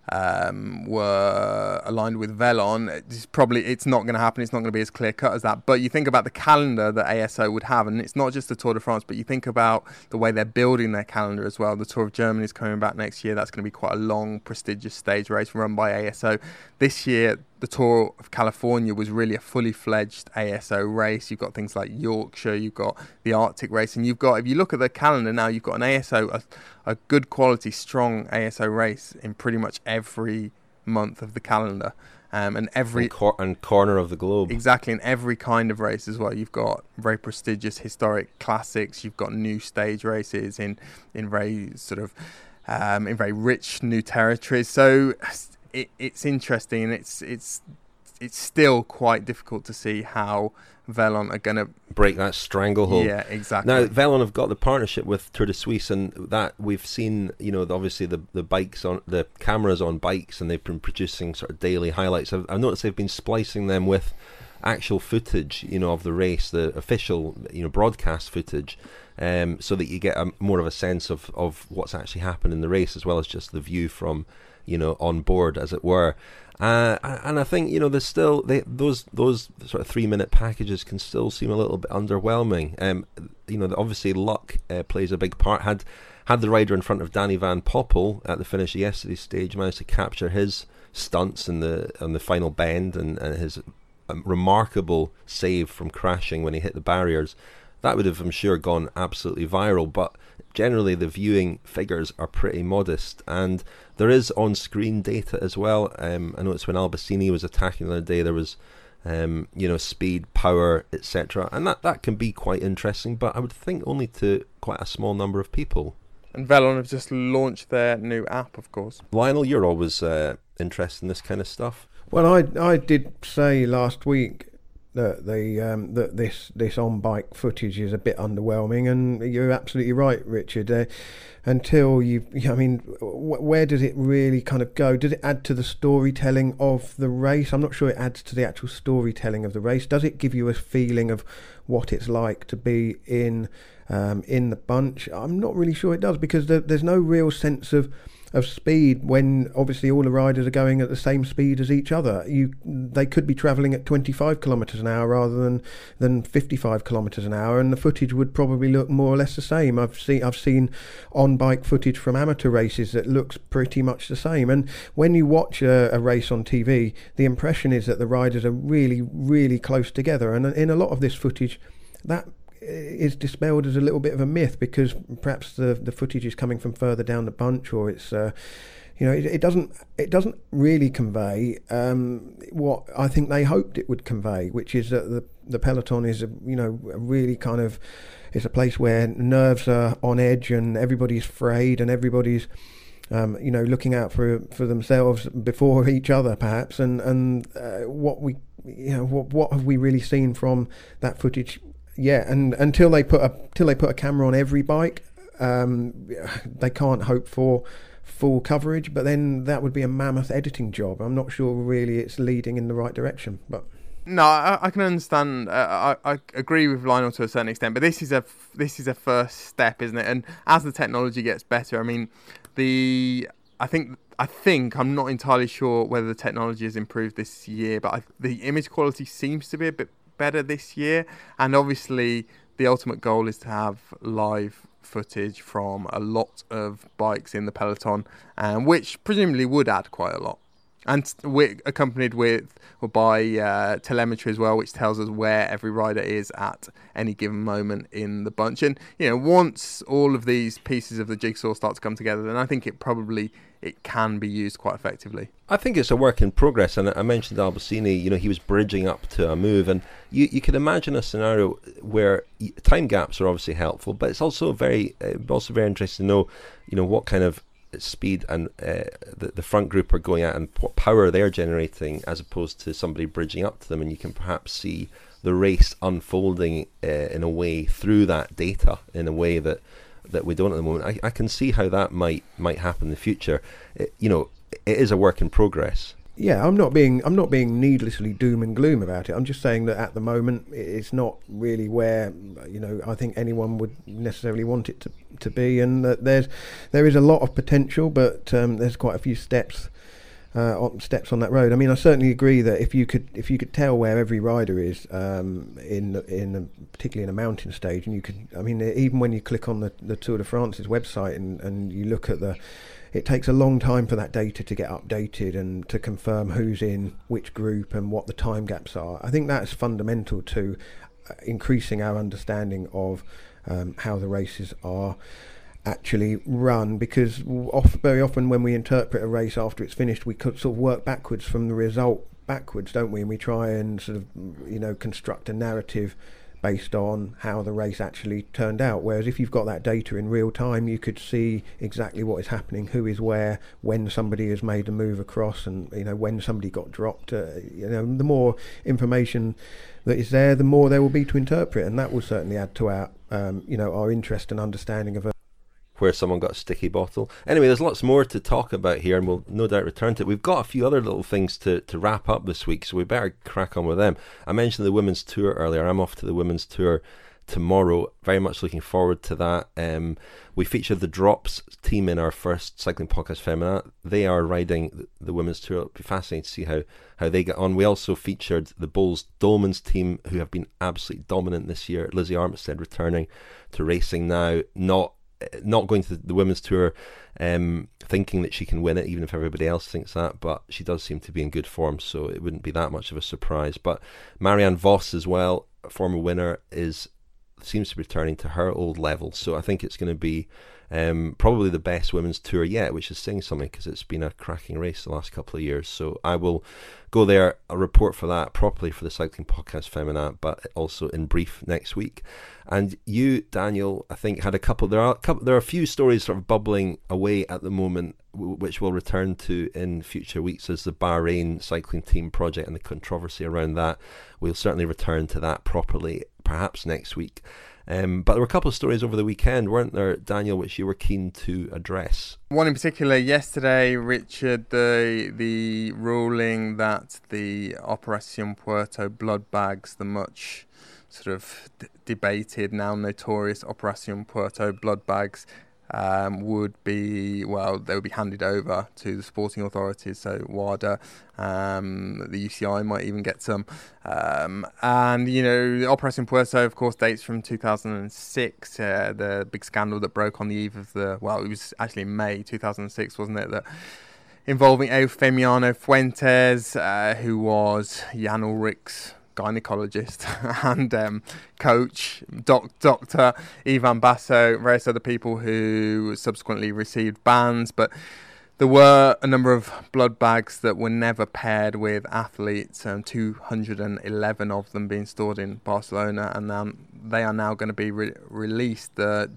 were aligned with Velon. It's not going to happen. It's not going to be as clear cut as that. But you think about the calendar that ASO would have, and it's not just the Tour de France, but you think about the way they're building their calendar as well. The Tour of Germany is coming back next year. That's going to be quite a long, prestigious stage race run by ASO. This year, the Tour of California was really a fully fledged ASO race. You've got things like Yorkshire, you've got the Arctic race, and you've got, if you look at the calendar now, you've got an ASO, a good quality, strong ASO race in pretty much every month of the calendar, and every corner of the globe. Exactly, in every kind of race as well. You've got very prestigious historic classics. You've got new stage races in very sort of in very rich new territories. So it's interesting, and it's still quite difficult to see how Velon are going to break that stranglehold. Yeah, exactly. Now Velon have got the partnership with Tour de Suisse, and that we've seen, obviously the bikes on the cameras on bikes, and they've been producing sort of daily highlights. I've noticed they've been splicing them with actual footage, of the race, the official, broadcast footage, so that you get more of a sense of what's actually happened in the race, as well as just the view from on board, as it were. And I think there's still those sort of 3-minute packages can still seem a little bit underwhelming. Obviously luck plays a big part. Had the rider in front of Danny Van Poppel at the finish of yesterday's stage managed to capture his stunts on the final bend and his remarkable save from crashing when he hit the barriers, that would have, I'm sure, gone absolutely viral. But generally the viewing figures are pretty modest, and there is on-screen data as well. I noticed when Albacini was attacking the other day, there was speed, power, etc., and that can be quite interesting, but I would think only to quite a small number of people. And Velon have just launched their new app, of course. Lionel, you're always interested in this kind of stuff. Well, I did say last week that this on bike footage is a bit underwhelming, and you're absolutely right, Richard. Until where does it really kind of go? Does it add to the storytelling of the race? I'm not sure it adds to the actual storytelling of the race. Does it give you a feeling of what it's like to be in the bunch? I'm not really sure it does, because there's no real sense of speed when obviously all the riders are going at the same speed as each other. They could be travelling at 25 kilometres an hour rather than 55 kilometres an hour, and the footage would probably look more or less the same. I've seen on-bike footage from amateur races that looks pretty much the same, and when you watch a race on TV, the impression is that the riders are really, really close together, and in a lot of this footage, that is dispelled as a little bit of a myth, because perhaps the footage is coming from further down the bunch, or it's it doesn't really convey what I think they hoped it would convey, which is that the peloton is a really kind of, it's a place where nerves are on edge and everybody's frayed and everybody's looking out for themselves before each other, perhaps, and what have we really seen from that footage? Yeah, and until they put a camera on every bike, they can't hope for full coverage. But then that would be a mammoth editing job. I'm not sure really it's leading in the right direction. But no, I can understand. I agree with Lionel to a certain extent, but this is a first step, isn't it? And as the technology gets better, I mean, I think I'm not entirely sure whether the technology has improved this year, but the image quality seems to be a bit better this year, and obviously the ultimate goal is to have live footage from a lot of bikes in the peloton, which presumably would add quite a lot, and we're accompanied with or by telemetry as well, which tells us where every rider is at any given moment in the bunch. And once all of these pieces of the jigsaw start to come together, then I think it can be used quite effectively. I think it's a work in progress, and I mentioned Albacini, he was bridging up to a move, and you can imagine a scenario where time gaps are obviously helpful, but it's also very interesting to know, what kind of speed and the front group are going at and what power they're generating, as opposed to somebody bridging up to them, and you can perhaps see the race unfolding in a way through that data in a way that we don't at the moment. I can see how that might happen in the future. It is a work in progress. Yeah, I'm not being needlessly doom and gloom about it. I'm just saying that at the moment it's not really where I think anyone would necessarily want it to be, and that there is a lot of potential, but there's quite a few steps on that road. I mean, I certainly agree that if you could tell where every rider is particularly in a mountain stage, and even when you click on the Tour de France's website and you look at it takes a long time for that data to get updated and to confirm who's in which group and what the time gaps are. I think that's fundamental to increasing our understanding of how the races are actually run, because very often when we interpret a race after it's finished, we could sort of work backwards from the result backwards, don't we? And we try and sort of construct a narrative based on how the race actually turned out. Whereas if you've got that data in real time, you could see exactly what is happening, who is where, when somebody has made a move across, and when somebody got dropped. The more information that is there, the more there will be to interpret, and that will certainly add to our our interest and understanding of where someone got a sticky bottle. Anyway, there's lots more to talk about here, and we'll no doubt return to it. We've got a few other little things to wrap up this week, so we better crack on with them. I mentioned the women's tour earlier. I'm off to the women's tour tomorrow. Very much looking forward to that. We featured the Drops team in our first Cycling Podcast Femina. They are riding the women's tour. It'll be fascinating to see how they get on. We also featured the Boels Dolmans team, who have been absolutely dominant this year. Lizzie Armitstead returning to racing now, not going to the women's tour thinking that she can win it, even if everybody else thinks that, but she does seem to be in good form, so it wouldn't be that much of a surprise. But Marianne Vos as well, a former winner, seems to be returning to her old level, so I think it's going to be probably the best women's tour yet, which is saying something, because it's been a cracking race the last couple of years. So I will go there, I'll report for that properly for the Cycling Podcast Femina, but also in brief next week. And you, Daniel, I think had there are a few stories sort of bubbling away at the moment, which we'll return to in future weeks, as the Bahrain cycling team project and the controversy around that. We'll certainly return to that properly perhaps next week. But there were a couple of stories over the weekend, weren't there, Daniel, which you were keen to address? One in particular yesterday, Richard, the ruling that the Operación Puerto blood bags, the much sort of debated, now notorious Operación Puerto blood bags, would be handed over to the sporting authorities. So WADA, the UCI might even get some. And, you know, the Operación Puerto, of course, dates from 2006, the big scandal that broke on the eve of it was actually May 2006, wasn't it, that involving Eufemiano Fuentes, who was Jan Ullrich's gynecologist and coach, Dr. Ivan Basso, various other people who subsequently received bans. But there were a number of blood bags that were never paired with athletes, 211 of them being stored in Barcelona, and they are now going to be released. The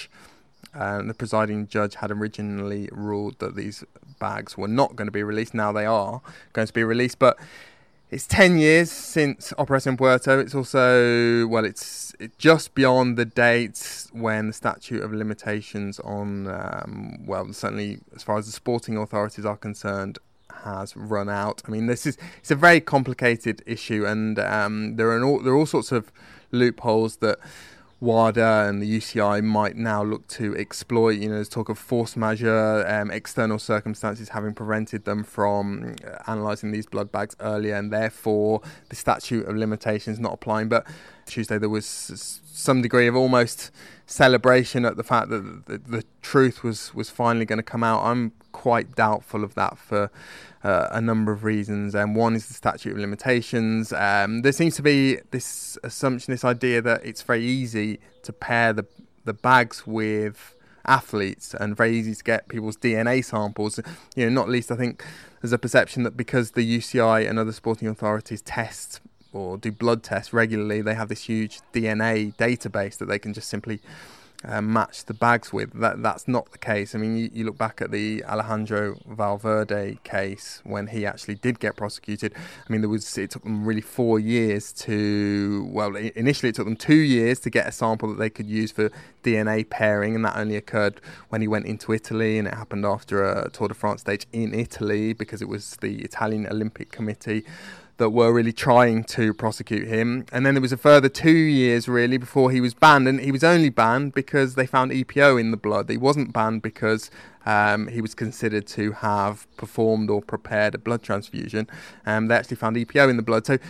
presiding judge had originally ruled that these bags were not going to be released. Now they are going to be released, but it's 10 years since Operación Puerto. It's also, it's just beyond the dates when the statute of limitations on, certainly as far as the sporting authorities are concerned, has run out. I mean, it's a very complicated issue, and there are all sorts of loopholes that WADA and the UCI might now look to exploit. You know, there's talk of force majeure, external circumstances having prevented them from analysing these blood bags earlier, and therefore the statute of limitations not applying. But Tuesday there was some degree of almost celebration at the fact that the truth was finally going to come out. I'm quite doubtful of that for a number of reasons. One is the statute of limitations. There seems to be this assumption, this idea that it's very easy to pair the bags with athletes and very easy to get people's DNA samples. You know, not least I think there's a perception that because the UCI and other sporting authorities test or do blood tests regularly, they have this huge DNA database that they can just simply match the bags with. That's not the case. I mean, you look back at the Alejandro Valverde case when he actually did get prosecuted. I mean, it took them really 4 years initially it took them 2 years to get a sample that they could use for DNA pairing, and that only occurred when he went into Italy, and it happened after a Tour de France stage in Italy because it was the Italian Olympic Committee that were really trying to prosecute him. And then there was a further 2 years really before he was banned, and he was only banned because they found EPO in the blood. He wasn't banned because he was considered to have performed or prepared a blood transfusion. They actually found EPO in the blood. So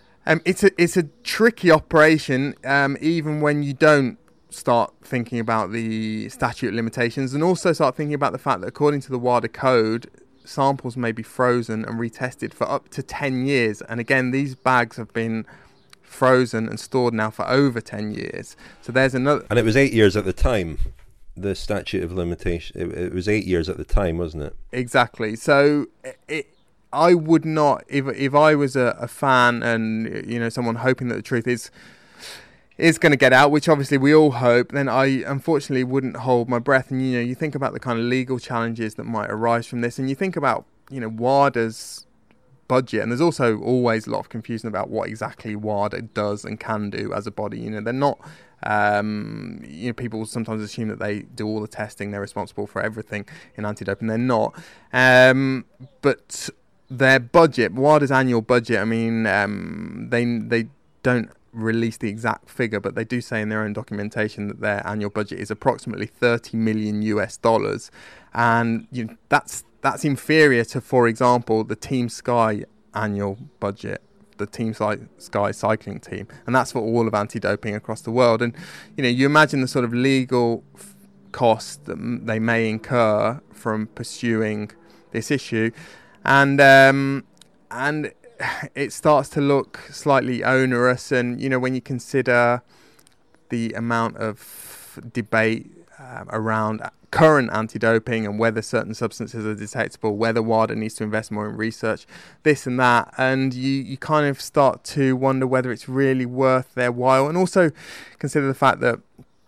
it's a tricky operation, even when you don't start thinking about the statute of limitations, and also start thinking about the fact that according to the WADA code, samples may be frozen and retested for up to 10 years. And again, these bags have been frozen and stored now for over 10 years. So there's another... And it was 8 years at the time, the statute of limitation. It was 8 years at the time, wasn't it? Exactly. So I would not, if I was a fan and, you know, someone hoping that the truth is going to get out, which obviously we all hope, then I unfortunately wouldn't hold my breath. And, you know, you think about the kind of legal challenges that might arise from this, and you think about, you know, WADA's budget, and there's also always a lot of confusion about what exactly WADA does and can do as a body. You know, they're not, you know, people sometimes assume that they do all the testing, they're responsible for everything in anti-doping. They're not. But their budget, WADA's annual budget, I mean, they don't release the exact figure, but they do say in their own documentation that their annual budget is approximately $30 million US, and you know, that's inferior to, for example, the Team Sky annual budget, the Team Sky cycling team, and that's for all of anti-doping across the world. And you know, you imagine the sort of legal costs that they may incur from pursuing this issue, and it starts to look slightly onerous. And you know, when you consider the amount of debate around current anti-doping and whether certain substances are detectable, whether WADA needs to invest more in research, this and that, and you kind of start to wonder whether it's really worth their while. And also consider the fact that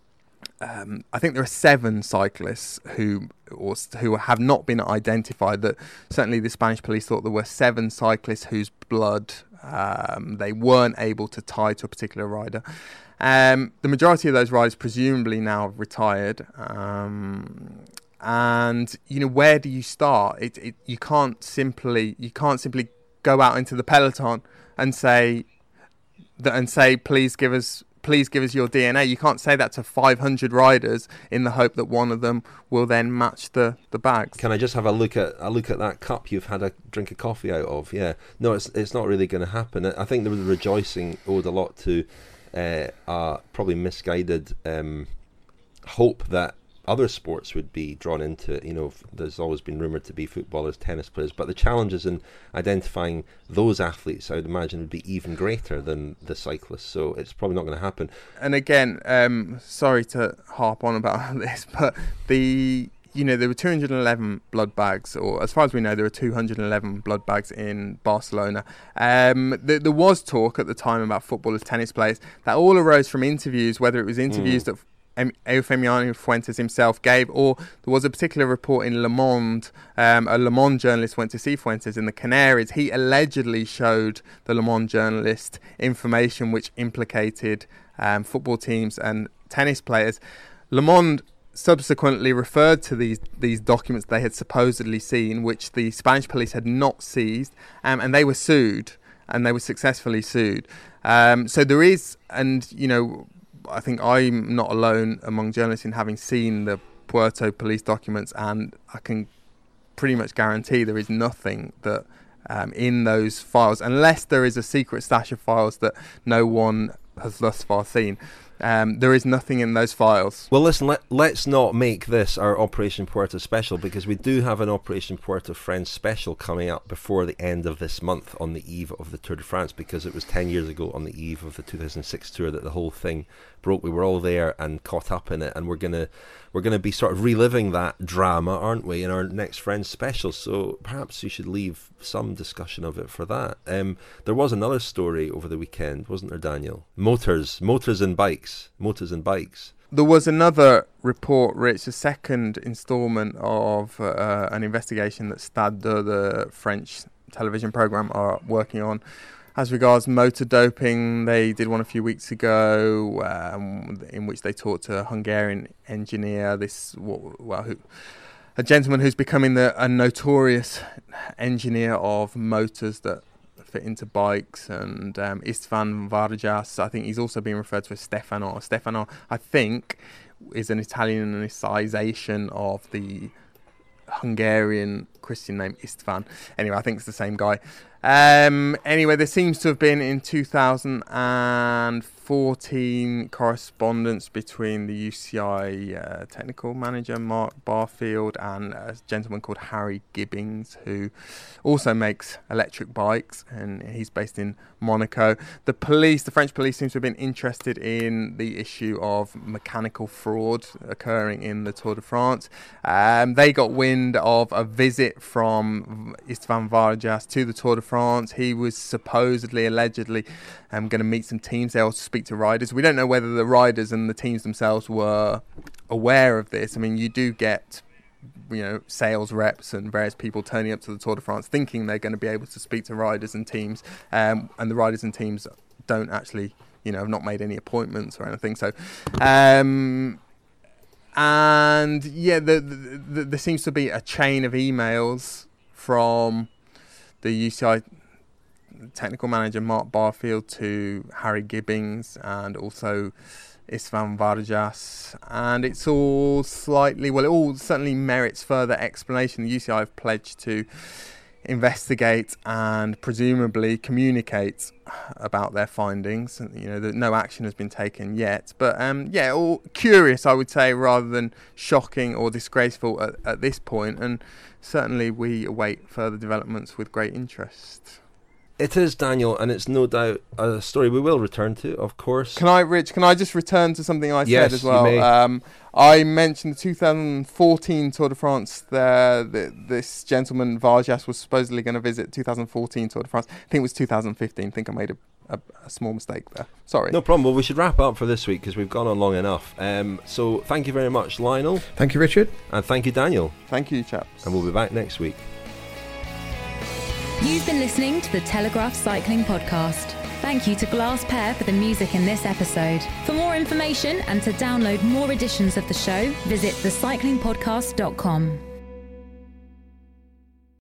I think there are 7 cyclists who have not been identified. That certainly the Spanish police thought there were 7 cyclists whose blood they weren't able to tie to a particular rider. The majority of those riders presumably now have retired. And you know, where do you start? You can't simply go out into the peloton and say please give us please give us your DNA. You can't say that to 500 riders in the hope that one of them will then match the bags. Can I just have a look at that cup you've had a drink of coffee out of? Yeah, no, it's not really going to happen. I think the rejoicing owed a lot to probably misguided hope that other sports would be drawn into it. There's always been rumoured to be footballers, tennis players, but the challenges in identifying those athletes, I would imagine, would be even greater than the cyclists. So it's probably not going to happen. And again, sorry to harp on about this, but there were 211 blood bags, or as far as we know, there were 211 blood bags in Barcelona. There was talk at the time about footballers, tennis players. That all arose from interviews, whether it was interviews that Eufemiano Fuentes himself gave, or there was a particular report in Le Monde. A Le Monde journalist went to see Fuentes in the Canaries. He allegedly showed the Le Monde journalist information which implicated football teams and tennis players. Le Monde subsequently referred to these documents they had supposedly seen, which the Spanish police had not seized, and they were sued, and they were successfully sued. So there is, and I think I'm not alone among journalists in having seen the Puerto police documents, and I can pretty much guarantee there is nothing that in those files, unless there is a secret stash of files that no one has thus far seen. There is nothing in those files. Well, listen, let's not make this our Operation Puerto special, because we do have an Operation Puerto Friends special coming up before the end of this month on the eve of the Tour de France, because it was 10 years ago on the eve of the 2006 Tour that the whole thing broke. We were all there and caught up in it, and we're gonna be sort of reliving that drama, aren't we, in our next Friends special. So perhaps you should leave some discussion of it for that. There was another story over the weekend, wasn't there, Daniel? Motors and bikes. There was another report, Rich, a second instalment of an investigation that Stade 2, the French television programme, are working on as regards motor doping. They did one a few weeks ago in which they talked to a Hungarian engineer, a gentleman who's becoming a notorious engineer of motors that fit into bikes, and Istvan Vargas. I think he's also being referred to as Stefano. Stefano, I think, is an Italianisation of the Hungarian Christian name Istvan. Anyway, I think it's the same guy. Anyway, there seems to have been in 2014 correspondence between the UCI technical manager Mark Barfield and a gentleman called Harry Gibbings, who also makes electric bikes, and he's based in Monaco. The French police seem to have been interested in the issue of mechanical fraud occurring in the Tour de France. They got wind of a visit from Istvan Vargas to the Tour de France. He was supposedly, allegedly, going to meet some teams there or speak to riders. We don't know whether the riders and the teams themselves were aware of this. I mean, you do get, sales reps and various people turning up to the Tour de France thinking they're going to be able to speak to riders and teams, and the riders and teams don't actually, have not made any appointments or anything. So, and yeah, there seems to be a chain of emails from the UCI technical manager Mark Barfield to Harry Gibbings and also Istvan Vargas, and it's all it all certainly merits further explanation. The UCI have pledged to investigate and presumably communicate about their findings. That no action has been taken yet, but all curious, I would say, rather than shocking or disgraceful at this point, and certainly we await further developments with great interest. It is, Daniel, and it's no doubt a story we will return to, of course. Can I just return to something I said as well? You may. I mentioned the 2014 Tour de France. This gentleman, Vargas, was supposedly going to visit 2014 Tour de France. I think it was 2015. I think I made a small mistake there. Sorry. No problem. Well, we should wrap up for this week because we've gone on long enough. So thank you very much, Lionel. Thank you, Richard. And thank you, Daniel. Thank you, chaps. And we'll be back next week. You've been listening to the Telegraph Cycling Podcast. Thank you to Glass Pear for the music in this episode. For more information and to download more editions of the show, visit thecyclingpodcast.com.